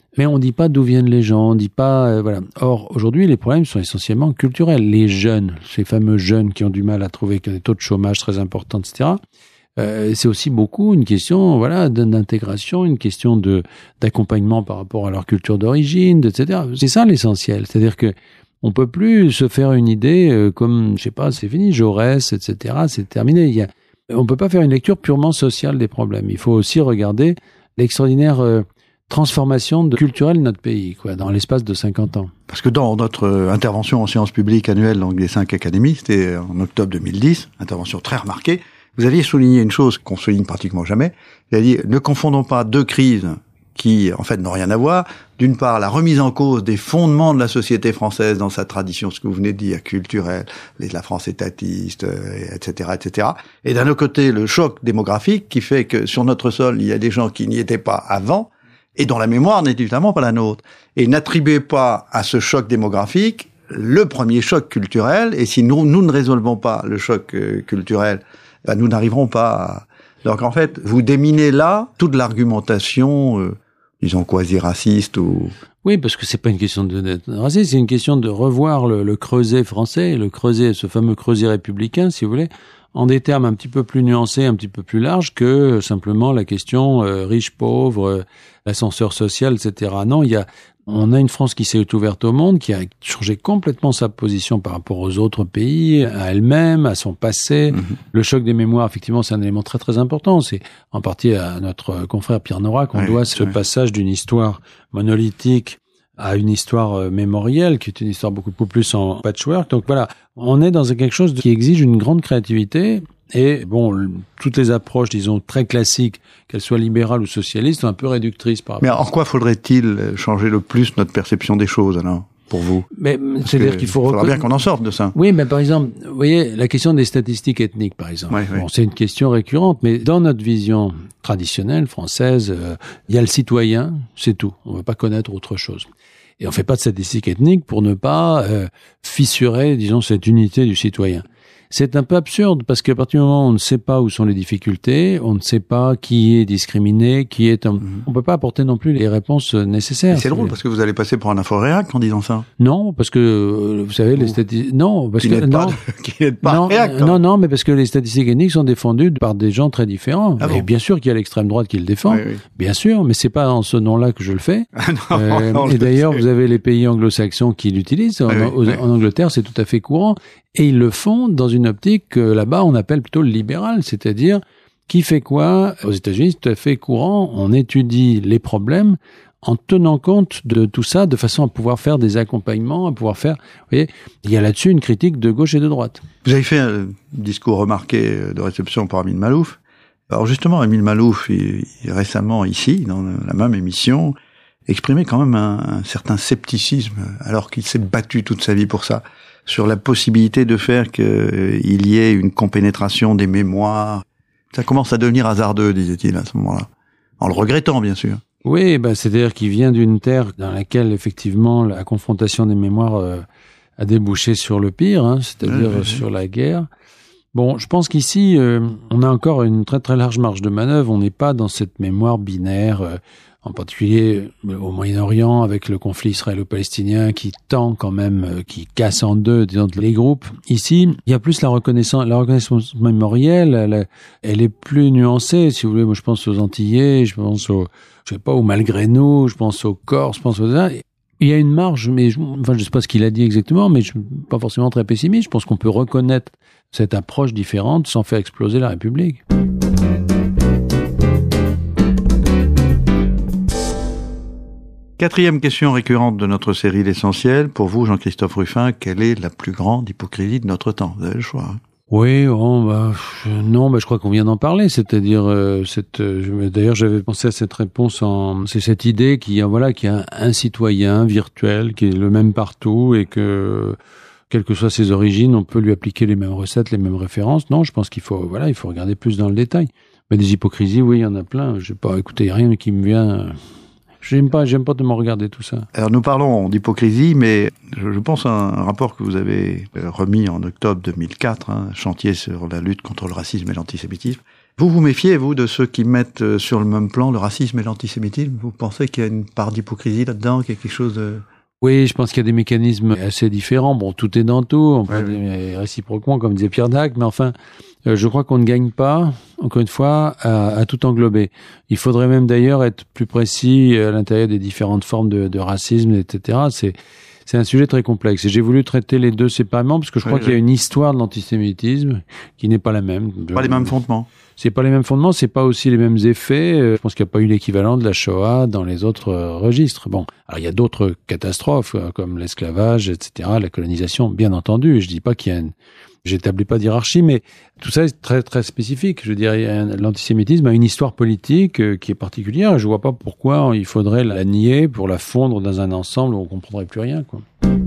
Mais on ne dit pas d'où viennent les gens, on ne dit pas... Euh, voilà. Or, aujourd'hui, les problèmes sont essentiellement culturels. Les jeunes, ces fameux jeunes qui ont du mal à trouver, qui ont des taux de chômage très importants, et cetera, euh, c'est aussi beaucoup une question voilà, d'intégration, une question de, d'accompagnement par rapport à leur culture d'origine, et cetera. C'est ça l'essentiel. C'est-à-dire que on peut plus se faire une idée euh, comme, je sais pas, c'est fini, Jaurès, et cetera, c'est terminé. Il y a, on peut pas faire une lecture purement sociale des problèmes. Il faut aussi regarder l'extraordinaire... Euh, transformation de, culturelle de notre pays, quoi, dans l'espace de cinquante ans. Parce que dans notre euh, intervention en sciences publiques annuelle donc des cinq académies, c'était en octobre deux mille dix, intervention très remarquée, vous aviez souligné une chose qu'on souligne pratiquement jamais, vous avez dit, ne confondons pas deux crises qui, en fait, n'ont rien à voir. D'une part, la remise en cause des fondements de la société française dans sa tradition, ce que vous venez de dire, culturelle, la France étatiste, et cetera, et cetera. Et d'un autre côté, le choc démographique qui fait que sur notre sol, il y a des gens qui n'y étaient pas avant, et dont la mémoire n'est évidemment pas la nôtre. Et n'attribuez pas à ce choc démographique le premier choc culturel, et si nous, nous ne résolvons pas le choc euh, culturel, ben nous n'arriverons pas à... Donc en fait, vous déminez là toute l'argumentation, euh, disons quasi-raciste ou... Oui, parce que c'est pas une question de d'être raciste, c'est une question de revoir le, le creuset français, le creuset, ce fameux creuset républicain, si vous voulez, en des termes un petit peu plus nuancés, un petit peu plus larges que simplement la question euh, riche-pauvre, euh, l'ascenseur social, et cetera. Non, il y a, on a une France qui s'est ouverte au monde, qui a changé complètement sa position par rapport aux autres pays, à elle-même, à son passé. Mm-hmm. Le choc des mémoires, effectivement, c'est un élément très très important. C'est en partie à notre confrère Pierre Nora qu'on oui, doit ce oui. passage d'une histoire monolithique à une histoire mémorielle, qui est une histoire beaucoup plus en patchwork. Donc voilà, on est dans quelque chose qui exige une grande créativité. Et bon, toutes les approches, disons, très classiques, qu'elles soient libérales ou socialistes, sont un peu réductrices par rapport. Mais en quoi faudrait-il changer le plus notre perception des choses, alors, pour vous? Mais c'est-à-dire qu'il faut... Il faudra bien qu'on en sorte de ça. Oui, mais par exemple, vous voyez, la question des statistiques ethniques, par exemple. Oui, bon, oui. C'est une question récurrente, mais dans notre vision traditionnelle, française, euh, il y a le citoyen, c'est tout. On ne veut pas connaître autre chose. Et on fait pas de statistiques ethniques pour ne pas euh, fissurer, disons, cette unité du citoyen. C'est un peu absurde parce qu'à partir du moment où on ne sait pas où sont les difficultés, on ne sait pas qui est discriminé, qui est un... Mmh. On peut pas apporter non plus les réponses nécessaires. Et c'est drôle parce que vous allez passer pour un info-réac en disant ça. Non, parce que vous savez, les statistiques... Non, parce qui que... Non, de... qui n'êtes pas non, réac. Non, non, mais parce que les statistiques ethniques sont défendues par des gens très différents. Ah bon. Et bien sûr qu'il y a l'extrême droite qui le défend. Oui, oui. Bien sûr, mais c'est pas en ce nom-là que je le fais. non, euh, non, et d'ailleurs, vous avez les pays anglo-saxons qui l'utilisent. Oui, en, oui, en oui. Angleterre, c'est tout à fait courant. Et ils le font dans une optique que là-bas on appelle plutôt le libéral, c'est-à-dire qui fait quoi? Aux États-Unis, c'est tout à fait courant. On étudie les problèmes en tenant compte de tout ça, de façon à pouvoir faire des accompagnements, à pouvoir faire... Vous voyez, il y a là-dessus une critique de gauche et de droite. Vous avez fait un discours remarqué de réception par Émile Malouf. Alors justement, Émile Malouf, il, il, récemment ici, dans la même émission, exprimait quand même un, un certain scepticisme, alors qu'il s'est battu toute sa vie pour ça, sur la possibilité de faire qu'il euh, y ait une compénétration des mémoires. Ça commence à devenir hasardeux, disait-il à ce moment-là, en le regrettant, bien sûr. Oui, ben, c'est-à-dire qu'il vient d'une terre dans laquelle, effectivement, la confrontation des mémoires euh, a débouché sur le pire, hein, c'est-à-dire oui, oui, sur oui. la guerre. Bon, je pense qu'ici, euh, on a encore une très très large marge de manœuvre. On n'est pas dans cette mémoire binaire, euh, en particulier au Moyen-Orient, avec le conflit israélo-palestinien qui tend quand même, euh, qui casse en deux, disons, les groupes. Ici, il y a plus la reconnaissance, la reconnaissance mémorielle, elle, elle est plus nuancée, si vous voulez. Moi, je pense aux Antillais, je pense aux, je sais pas, aux malgré nous, je pense aux Corses, je pense aux... Il y a une marge, mais je, enfin, je sais pas ce qu'il a dit exactement, mais je suis pas forcément très pessimiste. Je pense qu'on peut reconnaître cette approche différente sans faire exploser la République. Quatrième question récurrente de notre série L'Essentiel. Pour vous, Jean-Christophe Rufin, quelle est la plus grande hypocrisie de notre temps? Vous avez le choix. Hein. Oui, bon, bah, non, bah, je crois qu'on vient d'en parler. C'est-à-dire, euh, cette, euh, d'ailleurs, j'avais pensé à cette réponse en, c'est cette idée qu'il y a, voilà, qu'il y a un citoyen virtuel qui est le même partout et que, quelles que soient ses origines, on peut lui appliquer les mêmes recettes, les mêmes références. Non, je pense qu'il faut, voilà, il faut regarder plus dans le détail. Mais des hypocrisies, oui, il y en a plein. Je sais pas, écoutez, il n'y a rien qui me vient. J'aime pas, j'aime pas de me regarder tout ça. Alors nous parlons d'hypocrisie, mais je, je pense à un rapport que vous avez remis en octobre deux mille quatre, hein, chantier sur la lutte contre le racisme et l'antisémitisme. Vous vous méfiez, vous, de ceux qui mettent sur le même plan le racisme et l'antisémitisme? Vous pensez qu'il y a une part d'hypocrisie là-dedans, qu'il y a quelque chose de... Oui, je pense qu'il y a des mécanismes assez différents. Bon, tout est dans tout, on peut ouais, dire réciproquement, comme disait Pierre Dac, mais enfin, euh, je crois qu'on ne gagne pas, encore une fois, à, à tout englober. Il faudrait même d'ailleurs être plus précis à l'intérieur des différentes formes de, de racisme, et cetera. C'est C'est un sujet très complexe. Et j'ai voulu traiter les deux séparément parce que je crois oui, qu'il y a une histoire de l'antisémitisme qui n'est pas la même. De... Pas les mêmes fondements. C'est pas les mêmes fondements, c'est pas aussi les mêmes effets. Je pense qu'il n'y a pas eu l'équivalent de la Shoah dans les autres registres. Bon, alors il y a d'autres catastrophes comme l'esclavage, et cetera, la colonisation, bien entendu. Et je dis pas qu'il y a une... J'établis pas d'hierarchie, mais tout ça est très très spécifique. Je dirais, l'antisémitisme a une histoire politique qui est particulière. Je vois pas pourquoi il faudrait la nier pour la fondre dans un ensemble où on comprendrait plus rien, quoi.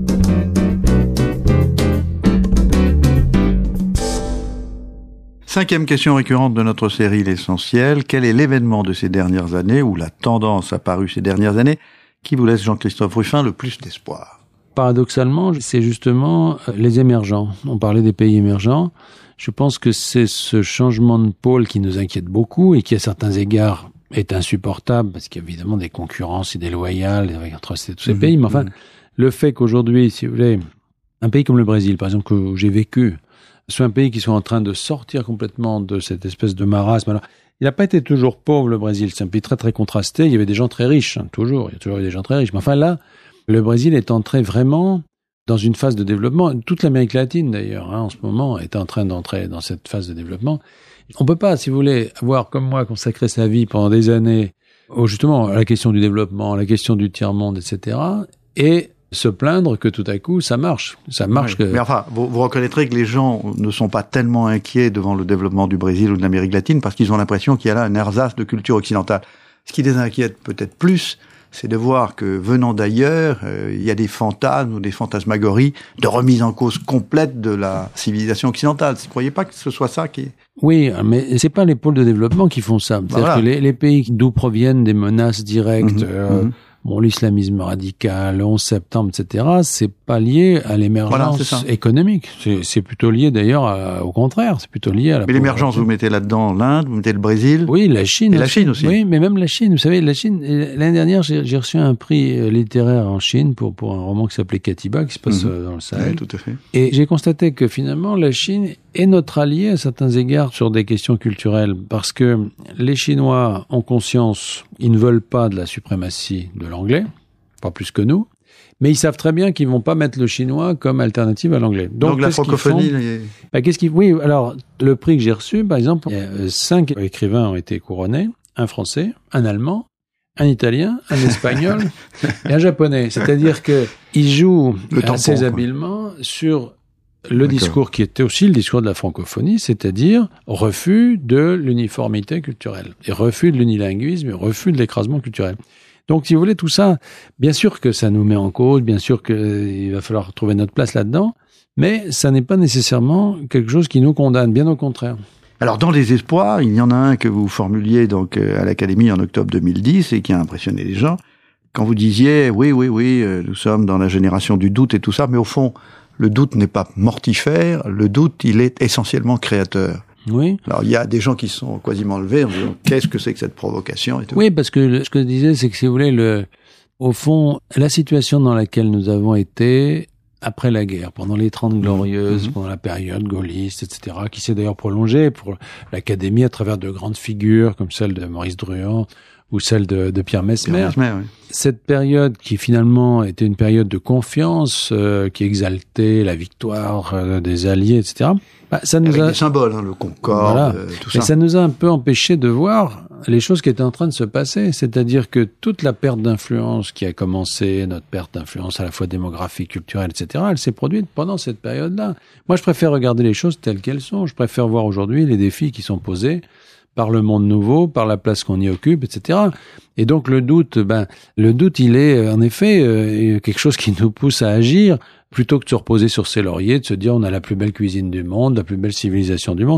Cinquième question récurrente de notre série L'Essentiel. Quel est l'événement de ces dernières années, ou la tendance apparue ces dernières années, qui vous laisse, Jean-Christophe Ruffin, le plus d'espoir? Paradoxalement, c'est justement les émergents. On parlait des pays émergents. Je pense que c'est ce changement de pôle qui nous inquiète beaucoup et qui, à certains égards, est insupportable parce qu'il y a évidemment des concurrences et des loyales entre tous ces mmh, pays. Mais enfin, mmh. le fait qu'aujourd'hui, si vous voulez, un pays comme le Brésil, par exemple, que j'ai vécu, soit un pays qui soit en train de sortir complètement de cette espèce de marasme. Alors, il n'a pas été toujours pauvre, le Brésil. C'est un pays très, très contrasté. Il y avait des gens très riches, hein, toujours. Il y a toujours eu des gens très riches. Mais enfin, là, le Brésil est entré vraiment dans une phase de développement. Toute l'Amérique latine, d'ailleurs, hein, en ce moment, est en train d'entrer dans cette phase de développement. On peut pas, si vous voulez, avoir, comme moi, consacré sa vie pendant des années, au, justement, à la question du développement, à la question du tiers-monde, et cetera, et se plaindre que tout à coup, ça marche. Ça marche oui. que... Mais enfin, vous, vous reconnaîtrez que les gens ne sont pas tellement inquiets devant le développement du Brésil ou de l'Amérique latine parce qu'ils ont l'impression qu'il y a là un ersatz de culture occidentale. Ce qui les inquiète peut-être plus, c'est de voir que, venant d'ailleurs, euh, il y a des fantasmes ou des fantasmagories de remise en cause complète de la civilisation occidentale. Vous ne croyez pas que ce soit ça qui est... Oui, mais c'est pas les pôles de développement qui font ça. C'est-à-dire voilà. que les, les pays d'où proviennent des menaces directes... Mmh, euh, mmh. Bon, l'islamisme radical, le onze septembre, et cetera, c'est pas lié à l'émergence voilà, économique. C'est, c'est plutôt lié d'ailleurs à, au contraire, c'est plutôt lié à la... Mais l'émergence, vous mettez là-dedans l'Inde, vous mettez le Brésil. Oui, la Chine. Et la Chine aussi. Oui, mais même la Chine. Vous savez, la Chine, l'année dernière, j'ai, j'ai reçu un prix littéraire en Chine pour, pour un roman qui s'appelait Katiba, qui se passe mmh. dans le Sahel. Oui, tout à fait. Et j'ai constaté que finalement, la Chine est notre allié à certains égards sur des questions culturelles, parce que les Chinois ont conscience, ils ne veulent pas de la suprématie de l'anglais, pas plus que nous, mais ils savent très bien qu'ils vont pas mettre le chinois comme alternative à l'anglais. Donc, Donc la francophonie... Les... Ben, qu'est-ce qu'ils... Oui, alors, le prix que j'ai reçu, par exemple, euh, cinq écrivains ont été couronnés, un français, un allemand, un italien, un espagnol et un japonais. C'est-à-dire que ils jouent le assez tampon, habilement sur le D'accord. discours qui était aussi le discours de la francophonie, c'est-à-dire refus de l'uniformité culturelle, et refus de l'unilinguisme, et refus de l'écrasement culturel. Donc, si vous voulez, tout ça, bien sûr que ça nous met en cause, bien sûr qu'il va falloir trouver notre place là-dedans, mais ça n'est pas nécessairement quelque chose qui nous condamne, bien au contraire. Alors, dans les espoirs, il y en a un que vous formuliez donc à l'Académie en octobre deux mille dix et qui a impressionné les gens, quand vous disiez, oui, oui, oui, nous sommes dans la génération du doute et tout ça, mais au fond, le doute n'est pas mortifère, le doute, il est essentiellement créateur. Oui. Alors, il y a des gens qui sont quasiment levés en disant « Qu'est-ce que c'est que cette provocation ?» et tout. Oui, parce que le, ce que je disais, c'est que si vous voulez, le, au fond, la situation dans laquelle nous avons été après la guerre, pendant les Trente Glorieuses, mmh. pendant la période gaulliste, et cetera, qui s'est d'ailleurs prolongée pour l'Académie à travers de grandes figures comme celle de Maurice Druon ou celle de, de Pierre Messmer. Pierre Messmer, oui. Cette période qui finalement était une période de confiance, euh, qui exaltait la victoire euh, des Alliés, et cetera. Bah, ça nous Avec a... des symboles, hein, le Concorde, voilà. euh, tout ça. Et ça nous a un peu empêché de voir les choses qui étaient en train de se passer. C'est-à-dire que toute la perte d'influence qui a commencé, notre perte d'influence à la fois démographique, culturelle, et cetera, elle s'est produite pendant cette période-là. Moi, je préfère regarder les choses telles qu'elles sont. Je préfère voir aujourd'hui les défis qui sont posés par le monde nouveau, par la place qu'on y occupe, et cetera. Et donc le doute, ben le doute, il est en effet euh, quelque chose qui nous pousse à agir plutôt que de se reposer sur ses lauriers, de se dire on a la plus belle cuisine du monde, la plus belle civilisation du monde.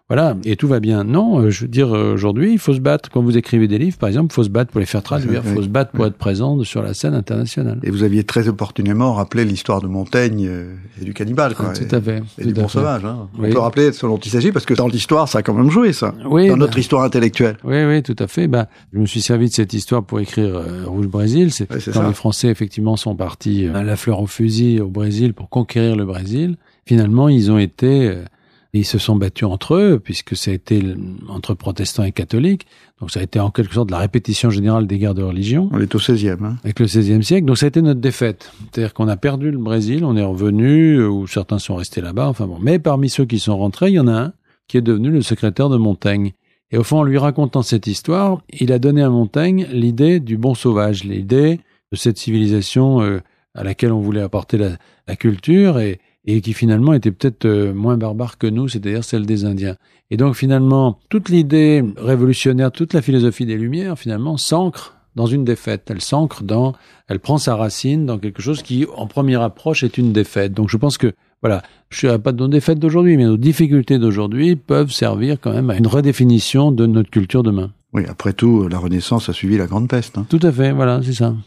voilà, et tout va bien. Non, je veux dire, aujourd'hui, il faut se battre. Quand vous écrivez des livres, par exemple, il faut se battre pour les faire traduire, il faut oui, se battre pour oui. être présent sur la scène internationale. Et vous aviez très opportunément rappelé l'histoire de Montaigne et du cannibale, quoi. Ah, tout à fait. Et, et du bon sauvage, hein. Oui. On peut rappeler ce dont il s'agit, parce que dans l'histoire, ça a quand même joué, ça. Oui, dans bah, notre histoire intellectuelle. Oui, oui, tout à fait. Bah, je me suis servi de cette histoire pour écrire euh, Rouge Brésil. C'est, oui, c'est quand ça. les Français, effectivement, sont partis à la fleur au fusil au Brésil pour conquérir le Brésil. Finalement, ils ont été... Euh, Ils se sont battus entre eux, puisque ça a été entre protestants et catholiques. Donc ça a été en quelque sorte la répétition générale des guerres de religion. On est au seizième. Hein. Avec le seizième siècle. Donc ça a été notre défaite. C'est-à-dire qu'on a perdu le Brésil, on est revenu, ou certains sont restés là-bas. Enfin bon. Mais parmi ceux qui sont rentrés, il y en a un qui est devenu le secrétaire de Montaigne. Et au fond, en lui racontant cette histoire, il a donné à Montaigne l'idée du bon sauvage, l'idée de cette civilisation euh, à laquelle on voulait apporter la, la culture et et qui finalement était peut-être euh, moins barbare que nous, c'est-à-dire celle des Indiens. Et donc finalement, toute l'idée révolutionnaire, toute la philosophie des Lumières, finalement, s'ancre dans une défaite. Elle s'ancre dans, elle prend sa racine dans quelque chose qui, en première approche, est une défaite. Donc je pense que, voilà, je ne dirais pas de nos défaites d'aujourd'hui, mais nos difficultés d'aujourd'hui peuvent servir quand même à une redéfinition de notre culture demain. Oui, après tout, la Renaissance a suivi la Grande Peste. Hein. Tout à fait, voilà, c'est ça.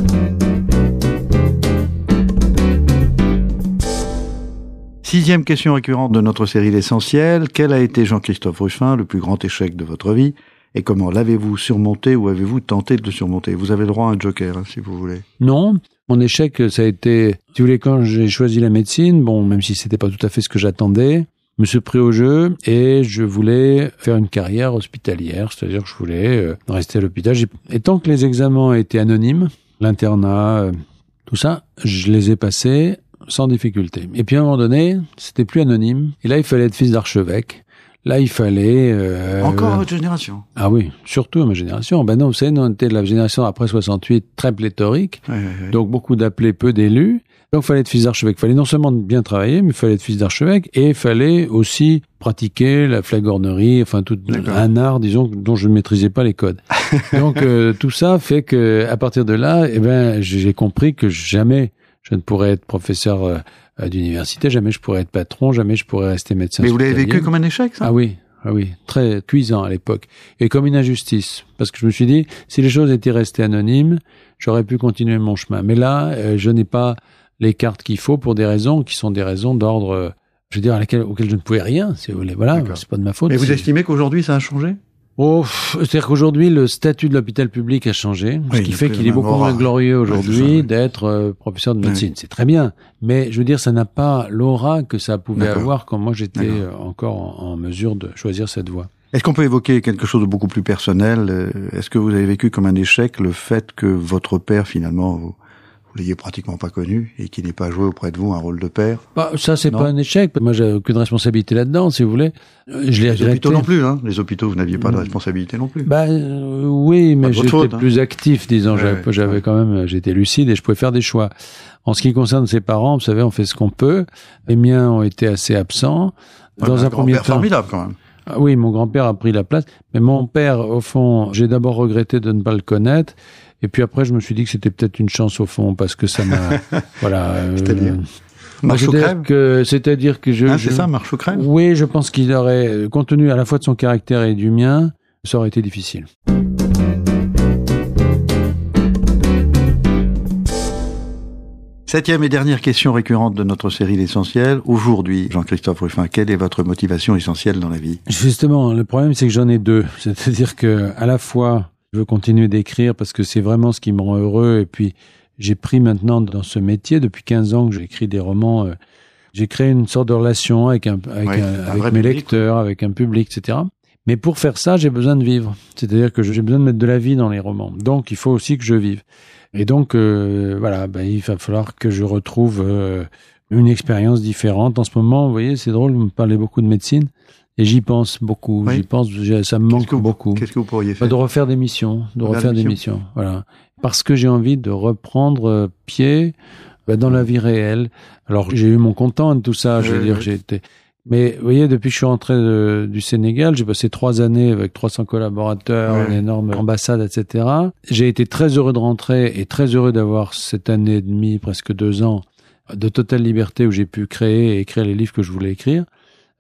Sixième question récurrente de notre série L'Essentiel. Quel a été, Jean-Christophe Ruffin, le plus grand échec de votre vie et comment l'avez-vous surmonté ou avez-vous tenté de le surmonter? Vous avez le droit à un joker, hein, si vous voulez. Non, mon échec, ça a été, si vous voulez, quand j'ai choisi la médecine, bon, même si c'était pas tout à fait ce que j'attendais, je me suis pris au jeu et je voulais faire une carrière hospitalière, c'est-à-dire que je voulais euh, rester à l'hôpital. Et tant que les examens étaient anonymes, l'internat, euh, tout ça, je les ai passés sans difficulté. Et puis à un moment donné, c'était plus anonyme. Et là, il fallait être fils d'archevêque. Là, il fallait... Euh, Encore à votre génération? Ah oui, surtout à ma génération. Ben non, vous savez, nous, on était de la génération après soixante-huit, très pléthorique. Oui, oui, oui. Donc, beaucoup d'appelés, peu d'élus. Donc, il fallait être fils d'archevêque. Il fallait non seulement bien travailler, mais il fallait être fils d'archevêque. Et il fallait aussi pratiquer la flagornerie, enfin, tout D'accord. un art, disons, dont je ne maîtrisais pas les codes. Donc, euh, tout ça fait que, à partir de là, eh ben, j'ai compris que jamais je ne pourrais être professeur euh, d'université, jamais je pourrais être patron, jamais je pourrais rester médecin. Mais vous l'avez hospitalier. vécu comme un échec, ça? Ah oui, ah oui, très cuisant à l'époque. Et comme une injustice. Parce que je me suis dit, si les choses étaient restées anonymes, j'aurais pu continuer mon chemin. Mais là, euh, je n'ai pas les cartes qu'il faut pour des raisons qui sont des raisons d'ordre, euh, je veux dire, à laquelle, auxquelles je ne pouvais rien, si vous voulez. Voilà, D'accord. c'est pas de ma faute. Mais vous c'est... estimez qu'aujourd'hui, ça a changé? Oh, c'est-à-dire qu'aujourd'hui, le statut de l'hôpital public a changé, Oui, ce qui fait plus qu'il est le même beaucoup aura. moins glorieux aujourd'hui Ouais, c'est ça, oui. d'être euh, professeur de médecine. Oui. C'est très bien, mais je veux dire, ça n'a pas l'aura que ça pouvait D'accord. avoir quand moi j'étais D'accord. euh, encore en, en mesure de choisir cette voie. Est-ce qu'on peut évoquer quelque chose de beaucoup plus personnel? Euh, Est-ce que vous avez vécu comme un échec le fait que votre père, finalement, vous, vous l'ayez pratiquement pas connu et qu'il n'ait pas joué auprès de vous un rôle de père? Bah, ça, c'est Non. pas un échec. Moi, j'ai aucune responsabilité là-dedans, si vous voulez. Euh, Je l'ai Les regretté. hôpitaux non plus, hein. Les hôpitaux, vous n'aviez pas de Mm. responsabilité non plus. Bah euh, oui, mais Pas de votre j'étais faute, hein. plus actif, disons. Ouais, j'avais, ouais, j'avais ouais. quand même, j'étais lucide et je pouvais faire des choix. En ce qui concerne ses parents, vous savez, on fait ce qu'on peut. Les miens ont été assez absents. Ouais, Dans mais un premier grand-père temps, formidable, quand même. ah oui, mon grand-père a pris la place, mais mon père, au fond, j'ai d'abord regretté de ne pas le connaître. Et puis après, je me suis dit que c'était peut-être une chance au fond, parce que ça m'a, voilà. euh, C'est-à-dire bah, Marche au c'est-à-dire crème? que, c'est-à-dire que je, Hein, je- c'est ça, marche au crème? oui, je pense qu'il aurait, compte tenu à la fois de son caractère et du mien, ça aurait été difficile. Septième et dernière question récurrente de notre série L'Essentiel. Aujourd'hui, Jean-Christophe Ruffin, quelle est votre motivation essentielle dans la vie? Justement, le problème, c'est que j'en ai deux. C'est-à-dire que, à la fois, je veux continuer d'écrire parce que c'est vraiment ce qui me rend heureux. Et puis, j'ai pris maintenant dans ce métier, depuis quinze ans que j'écris des romans, euh, j'ai créé une sorte de relation avec, un, avec, Oui, un- un avec vrai mes public, lecteurs, avec un public, et cetera. Mais pour faire ça, j'ai besoin de vivre. C'est-à-dire que j'ai besoin de mettre de la vie dans les romans. Donc, il faut aussi que je vive. Et donc, euh, voilà, ben, il va falloir que je retrouve euh, une expérience différente. En ce moment, vous voyez, c'est drôle, vous me parlez beaucoup de médecine, et j'y pense beaucoup. Oui. J'y pense, j'ai- ça me Qu'est-ce manque que vous- beaucoup. Qu'est-ce que vous pourriez Bah, faire? de refaire des missions, de Refaire refaire des des missions. missions, voilà. Parce que j'ai envie de reprendre euh, pied bah, dans la vie réelle. Alors, j'ai eu mon content de tout ça, je veux Oui, dire, oui. j'ai été... Mais, vous voyez, depuis que je suis rentré de- du Sénégal, j'ai passé trois années avec trois cents collaborateurs, Ouais. une énorme ambassade, et cetera. J'ai été très heureux de rentrer et très heureux d'avoir cette année et demie, presque deux ans, de totale liberté où j'ai pu créer et écrire les livres que je voulais écrire.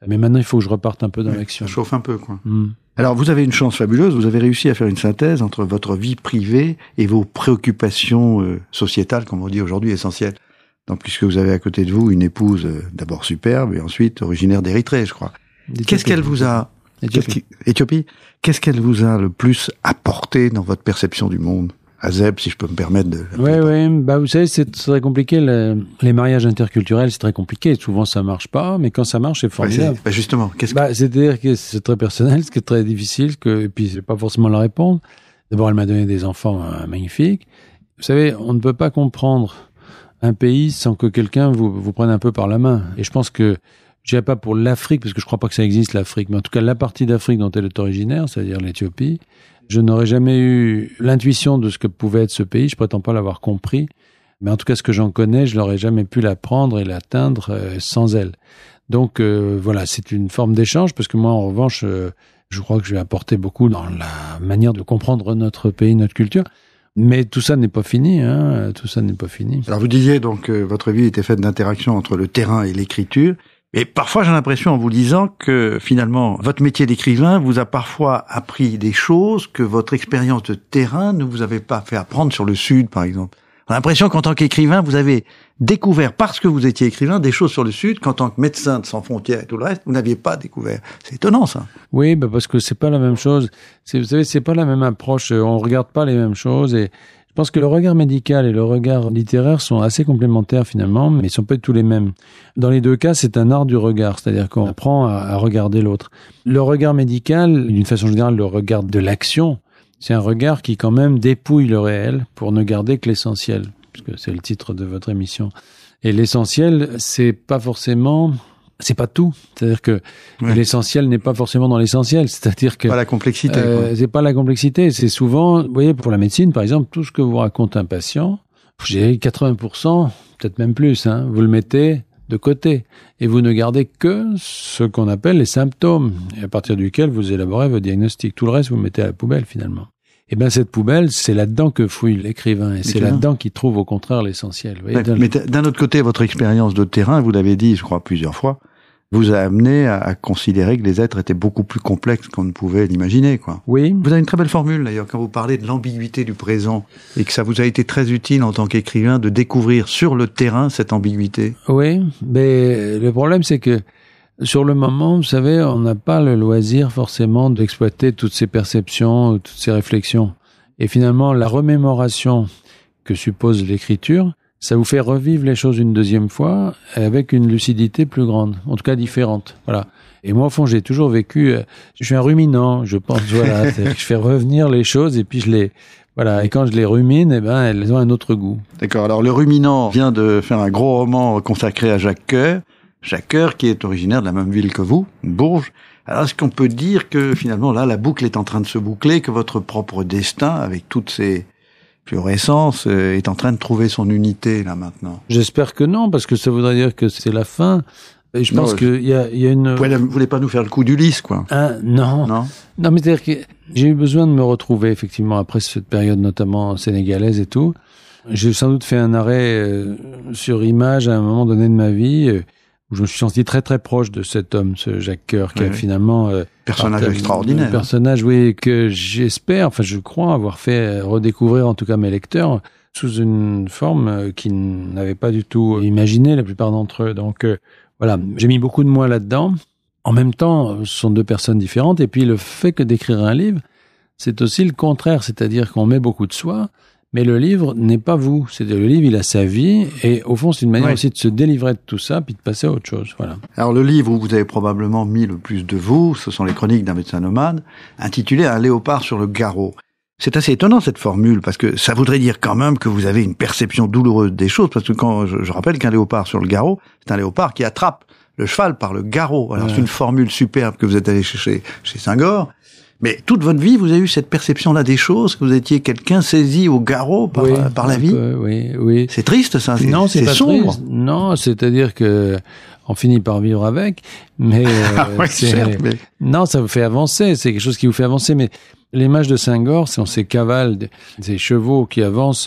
Mais maintenant, il faut que je reparte un peu dans oui, l'action. Ça chauffe un peu, quoi. Mm. Alors, vous avez une chance fabuleuse. Vous avez réussi à faire une synthèse entre votre vie privée et vos préoccupations euh, sociétales, comme on dit aujourd'hui, essentielles. Donc, puisque vous avez à côté de vous une épouse euh, d'abord superbe et ensuite originaire d'Érythrée, je crois. Éthiopie. Qu'est-ce qu'elle vous a... Éthiopie. Qu'est-ce qui... Éthiopie. Qu'est-ce qu'elle vous a le plus apporté dans votre perception du monde ? Azeb, si je peux me permettre de... Oui, oui. Bah, vous savez, c'est très compliqué. Le, les mariages interculturels, c'est très compliqué. Souvent, ça marche pas, mais quand ça marche, c'est formidable. Ouais, c'est, bah justement, qu'est-ce bah, que... C'est-à-dire que c'est très personnel, ce qui est très difficile, que, et puis c'est pas forcément la répondre. D'abord, elle m'a donné des enfants euh, magnifiques. Vous savez, on ne peut pas comprendre un pays sans que quelqu'un vous, vous prenne un peu par la main. Et je pense que, je dirais pas pour l'Afrique, parce que je crois pas que ça existe, l'Afrique, mais en tout cas, la partie d'Afrique dont elle est originaire, c'est-à-dire l'Éthiopie, je n'aurais jamais eu l'intuition de ce que pouvait être ce pays. Je prétends pas l'avoir compris. Mais en tout cas, ce que j'en connais, je n'aurais jamais pu l'apprendre et l'atteindre euh, sans elle. Donc, euh, voilà, c'est une forme d'échange parce que moi, en revanche, euh, je crois que je vais apporter beaucoup dans la manière de comprendre notre pays, notre culture. Mais tout ça n'est pas fini, hein. Tout ça n'est pas fini. Alors, vous disiez donc que votre vie était faite d'interactions entre le terrain et l'écriture. Et parfois, j'ai l'impression, en vous lisant, que finalement, votre métier d'écrivain vous a parfois appris des choses que votre expérience de terrain ne vous avait pas fait apprendre sur le Sud, par exemple. On a l'impression qu'en tant qu'écrivain, vous avez découvert, parce que vous étiez écrivain, des choses sur le Sud qu'en tant que médecin de Sans Frontières et tout le reste, vous n'aviez pas découvert. C'est étonnant, ça. Oui, bah parce que c'est pas la même chose. C'est, vous savez, c'est pas la même approche. On regarde pas les mêmes choses et je pense que le regard médical et le regard littéraire sont assez complémentaires finalement, mais ils sont pas tous les mêmes. Dans les deux cas, c'est un art du regard, c'est-à-dire qu'on apprend à, à regarder l'autre. Le regard médical, d'une façon générale, le regard de l'action, c'est un regard qui quand même dépouille le réel pour ne garder que l'essentiel, puisque c'est le titre de votre émission. Et l'essentiel, c'est pas forcément... C'est pas tout. C'est-à-dire que ouais. l'essentiel n'est pas forcément dans l'essentiel. C'est-à-dire que... Pas la complexité. Euh, c'est pas la complexité. C'est souvent, vous voyez, pour la médecine, par exemple, tout ce que vous raconte un patient, j'ai quatre-vingts pour cent, peut-être même plus, hein, vous le mettez de côté. Et vous ne gardez que ce qu'on appelle les symptômes, et à partir duquel vous élaborez votre diagnostic. Tout le reste, vous le mettez à la poubelle, finalement. Et bien, cette poubelle, c'est là-dedans que fouille l'écrivain. Et l'écrivain. C'est là-dedans qu'il trouve, au contraire, l'essentiel. Vous voyez, mais, mais d'un autre côté, votre expérience de terrain, vous l'avez dit, je crois, plusieurs fois, vous a amené à, à considérer que les êtres étaient beaucoup plus complexes qu'on ne pouvait l'imaginer, quoi. Oui. Vous avez une très belle formule, d'ailleurs, quand vous parlez de l'ambiguïté du présent, et que ça vous a été très utile en tant qu'écrivain de découvrir sur le terrain cette ambiguïté. Oui, mais le problème, c'est que sur le moment, vous savez, on n'a pas le loisir forcément d'exploiter toutes ces perceptions, toutes ces réflexions. Et finalement, la remémoration que suppose l'écriture, ça vous fait revivre les choses une deuxième fois avec une lucidité plus grande, en tout cas différente. Voilà. Et moi, au fond, j'ai toujours vécu, je suis un ruminant, je pense, voilà, c'est-à-dire que je fais revenir les choses et puis je les, voilà, et quand je les rumine, eh ben, elles ont un autre goût. D'accord. Alors, le ruminant vient de faire un gros roman consacré à Jacques Coeur. Jacques Coeur, qui est originaire de la même ville que vous, Bourges. Alors, est-ce qu'on peut dire que finalement, là, la boucle est en train de se boucler, que votre propre destin, avec toutes ces fluorescences, euh, est en train de trouver son unité, là, maintenant? J'espère que non, parce que ça voudrait dire que c'est la fin. Et je pense qu'il y a, il y a une... Vous voulez pas nous faire le coup d'Ulysse, quoi? Ah, non. Non. Non, mais c'est-à-dire que j'ai eu besoin de me retrouver, effectivement, après cette période, notamment sénégalaise et tout. J'ai sans doute fait un arrêt euh, sur image à un moment donné de ma vie, euh, où je me suis senti très très proche de cet homme, ce Jacques Coeur, qui oui, a finalement... Euh, personnage extraordinaire. Un personnage, oui, que j'espère, enfin je crois avoir fait redécouvrir en tout cas mes lecteurs, sous une forme qu'ils n'avaient pas du tout imaginé, la plupart d'entre eux. Donc euh, voilà, j'ai mis beaucoup de moi là-dedans. En même temps, ce sont deux personnes différentes. Et puis le fait que d'écrire un livre, c'est aussi le contraire, c'est-à-dire qu'on met beaucoup de soi, mais le livre n'est pas vous. C'est-à-dire le livre, il a sa vie, et au fond, c'est une manière oui. aussi de se délivrer de tout ça, puis de passer à autre chose. Voilà. Alors le livre où vous avez probablement mis le plus de vous, ce sont les chroniques d'un médecin nomade, intitulé Un léopard sur le garrot. C'est assez étonnant cette formule, parce que ça voudrait dire quand même que vous avez une perception douloureuse des choses, parce que quand je, je rappelle qu'un léopard sur le garrot, c'est un léopard qui attrape le cheval par le garrot. Alors ouais. c'est une formule superbe que vous êtes allé chercher chez Senghor. Mais toute votre vie, vous avez eu cette perception-là des choses, que vous étiez quelqu'un saisi au garrot par, oui, par la vie. Peu, oui, oui. C'est triste, ça. C'est, non, c'est, c'est pas sombre. Triste. Non, c'est-à-dire que on finit par vivre avec, mais, ah, euh, ouais, c'est, certes, mais non, ça vous fait avancer. C'est quelque chose qui vous fait avancer. Mais l'image de Senghor, c'est on ces cavales, ces chevaux qui avancent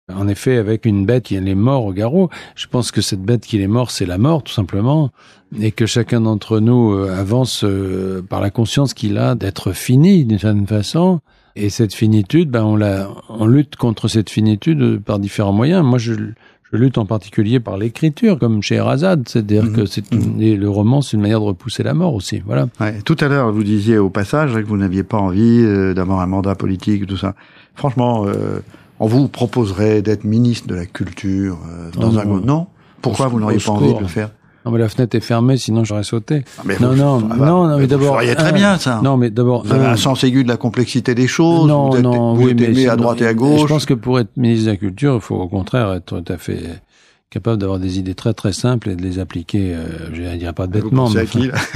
En effet, avec une bête qui est mort au garrot, je pense que cette bête qui est mort, c'est la mort, tout simplement, et que chacun d'entre nous euh, avance euh, par la conscience qu'il a d'être fini, d'une certaine façon. Et cette finitude, ben, on la, on lutte contre cette finitude par différents moyens. Moi, je, je lutte en particulier par l'écriture, comme chez Scheherazade. C'est-à-dire mmh. que c'est une, et le roman, c'est une manière de repousser la mort aussi. Voilà. Ouais, tout à l'heure, vous disiez au passage que vous n'aviez pas envie euh, d'avoir un mandat politique, tout ça. Franchement, euh, on vous proposerait d'être ministre de la Culture euh, dans oh, un... Non, non Pourquoi vous n'auriez pas secours. envie de le faire? Non, mais la fenêtre est fermée, sinon j'aurais sauté. Ah, mais non, vous, non, ah, non, non, mais d'abord. Vous feriez très un, bien, ça. Non, mais d'abord. Vous avez un, un sens aigu de la complexité des choses. Non, vous êtes, non, vous oui, êtes mais aimé à droite et à gauche. Je pense que pour être ministre de la Culture, il faut au contraire être tout à fait capable d'avoir des idées très très simples et de les appliquer, euh, je ne dirais pas bêtement. Vous mais à qui, là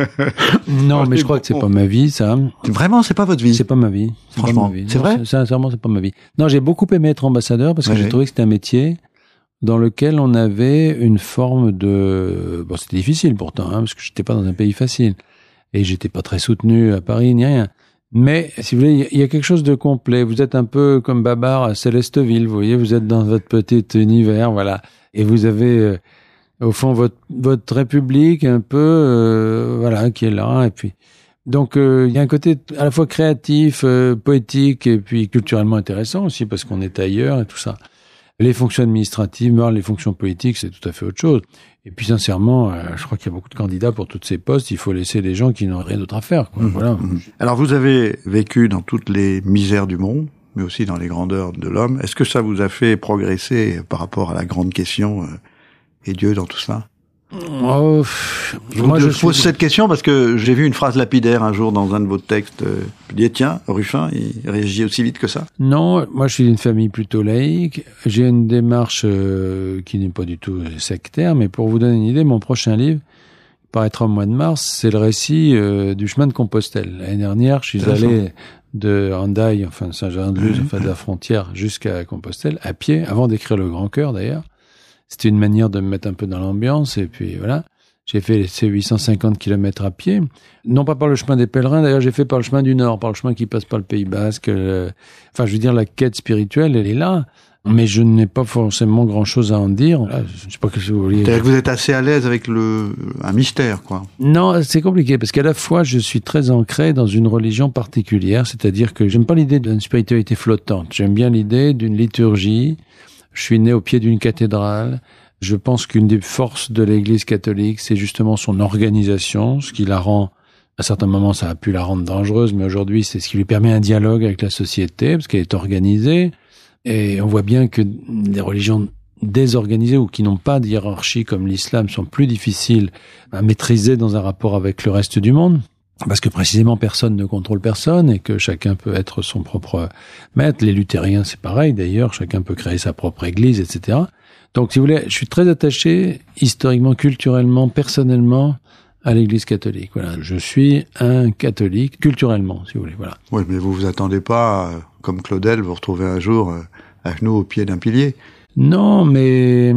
non, mais je crois que c'est pas ma vie, ça. Vraiment, c'est pas votre vie. C'est pas ma vie. Franchement, c'est vrai. Sincèrement, c'est pas ma vie. Non, j'ai beaucoup aimé être ambassadeur parce que ouais, j'ai trouvé que c'était un métier dans lequel on avait une forme de... Bon, c'était difficile pourtant, hein, parce que j'étais pas dans un pays facile. Et j'étais pas très soutenu à Paris, ni rien. Mais, si vous voulez, il y a quelque chose de complet. Vous êtes un peu comme Babar à Célesteville, vous voyez, vous êtes dans votre petit univers, voilà. Et vous avez, euh, au fond, votre, votre république un peu, euh, voilà, qui est là, et puis... Donc, euh, il y a un côté à la fois créatif, euh, poétique, et puis culturellement intéressant aussi, parce qu'on est ailleurs et tout ça. Les fonctions administratives, les fonctions politiques, c'est tout à fait autre chose. Et puis, sincèrement, euh, je crois qu'il y a beaucoup de candidats pour tous ces postes. Il faut laisser les gens qui n'ont rien d'autre à faire, quoi. Mmh, voilà. Mmh. Alors, vous avez vécu dans toutes les misères du monde, mais aussi dans les grandeurs de l'homme. Est-ce que ça vous a fait progresser par rapport à la grande question euh, et Dieu dans tout cela? Oh, je moi, je pose suis... cette question parce que j'ai vu une phrase lapidaire un jour dans un de vos textes. Je dis, tiens, Ruffin, il réagit aussi vite que ça? Non, moi je suis d'une famille plutôt laïque. J'ai une démarche euh, qui n'est pas du tout sectaire, mais pour vous donner une idée, mon prochain livre paraîtra au mois de mars, c'est le récit euh, du chemin de Compostelle. L'année dernière, je suis allé de Hendaye, enfin Saint-Jean-de-Luz, enfin de la frontière, jusqu'à Compostelle, à pied, avant d'écrire Le Grand Cœur d'ailleurs. C'était une manière de me mettre un peu dans l'ambiance, et puis voilà. J'ai fait ces huit cent cinquante kilomètres à pied. Non pas par le chemin des pèlerins, d'ailleurs j'ai fait par le chemin du Nord, par le chemin qui passe par le Pays Basque. Le... Enfin, je veux dire, la quête spirituelle, elle est là. Mais je n'ai pas forcément grand-chose à en dire. Là, je sais pas ce que vous voulez. C'est-à-dire que vous êtes assez à l'aise avec le un mystère, quoi. Non, c'est compliqué, parce qu'à la fois, je suis très ancré dans une religion particulière, c'est-à-dire que j'aime pas l'idée d'une spiritualité flottante. J'aime bien l'idée d'une liturgie. Je suis né au pied d'une cathédrale. Je pense qu'une des forces de l'Église catholique, c'est justement son organisation, ce qui la rend, à certains moments, ça a pu la rendre dangereuse, mais aujourd'hui, c'est ce qui lui permet un dialogue avec la société, parce qu'elle est organisée. Et on voit bien que les religions désorganisées ou qui n'ont pas de hiérarchie comme l'islam sont plus difficiles à maîtriser dans un rapport avec le reste du monde. Parce que précisément personne ne contrôle personne et que chacun peut être son propre maître. Les luthériens, c'est pareil d'ailleurs, chacun peut créer sa propre église, et cetera. Donc, si vous voulez, je suis très attaché historiquement, culturellement, personnellement à l'église catholique. Voilà, je suis un catholique culturellement, si vous voulez. Voilà. Oui, mais vous vous attendez pas, comme Claudel, vous retrouver un jour à genoux au pied d'un pilier? Non, mais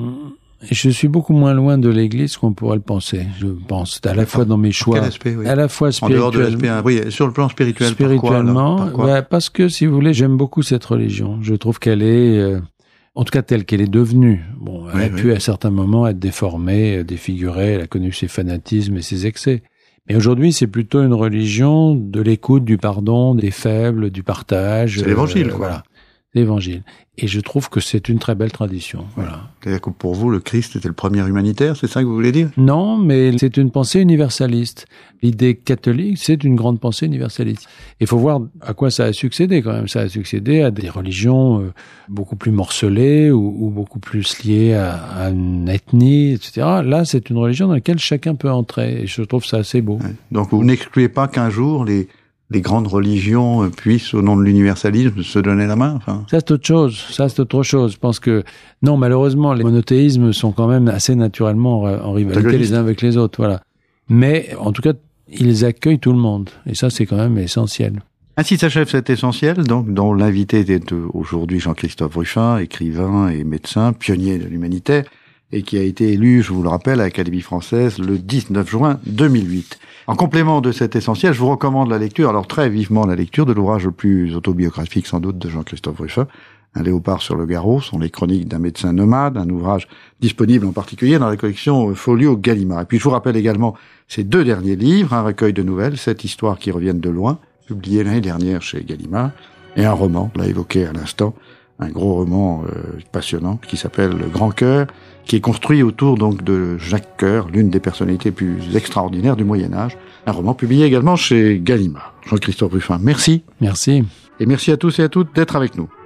je suis beaucoup moins loin de l'Église qu'on pourrait le penser, je pense, à la fois dans mes choix, aspect, oui. à la fois spirituellement, en dehors de l'aspect, oui, sur le plan spirituel, spirituellement, par quoi, par quoi bah, parce que, si vous voulez, j'aime beaucoup cette religion. Je trouve qu'elle est, euh, en tout cas telle qu'elle est devenue. Bon, elle oui, a oui. pu à certains moments être déformée, défigurée, elle a connu ses fanatismes et ses excès. Mais aujourd'hui, c'est plutôt une religion de l'écoute, du pardon, des faibles, du partage. C'est l'évangile, euh, quoi. Voilà. L'évangile. Et je trouve que c'est une très belle tradition. Voilà. C'est-à-dire que pour vous, le Christ était le premier humanitaire, c'est ça que vous voulez dire? Non, mais c'est une pensée universaliste. L'idée catholique, c'est une grande pensée universaliste. Il faut voir à quoi ça a succédé quand même. Ça a succédé à des religions euh, beaucoup plus morcelées ou, ou beaucoup plus liées à, à une ethnie, et cetera. Là, c'est une religion dans laquelle chacun peut entrer. Et je trouve ça assez beau. Ouais. Donc vous n'excluez pas qu'un jour les... les grandes religions puissent, au nom de l'universalisme, se donner la main, enfin. Ça, c'est autre chose. Ça, c'est autre chose. Je pense que, non, malheureusement, les monothéismes sont quand même assez naturellement en rivalité les uns avec les autres, voilà. Mais, en tout cas, ils accueillent tout le monde. Et ça, c'est quand même essentiel. Ainsi s'achève cet essentiel, donc, dont l'invité était aujourd'hui Jean-Christophe Ruffin, écrivain et médecin, pionnier de l'humanitaire, et qui a été élu, je vous le rappelle, à l'Académie française le dix-neuf juin deux mille huit. En complément de cet essentiel, je vous recommande la lecture, alors très vivement la lecture de l'ouvrage le plus autobiographique sans doute de Jean-Christophe Ruffin, Un léopard sur le garrot sont les chroniques d'un médecin nomade, un ouvrage disponible en particulier dans la collection Folio Gallimard. Et puis je vous rappelle également ces deux derniers livres, un recueil de nouvelles, Sept histoires qui reviennent de loin, publié l'année dernière chez Gallimard, et un roman, on l'a évoqué à l'instant, un gros roman euh, passionnant qui s'appelle Le Grand Cœur, qui est construit autour donc de Jacques Coeur, l'une des personnalités plus extraordinaires du Moyen-Âge. Un roman publié également chez Gallimard. Jean-Christophe Rufin, merci. Merci. Et merci à tous et à toutes d'être avec nous.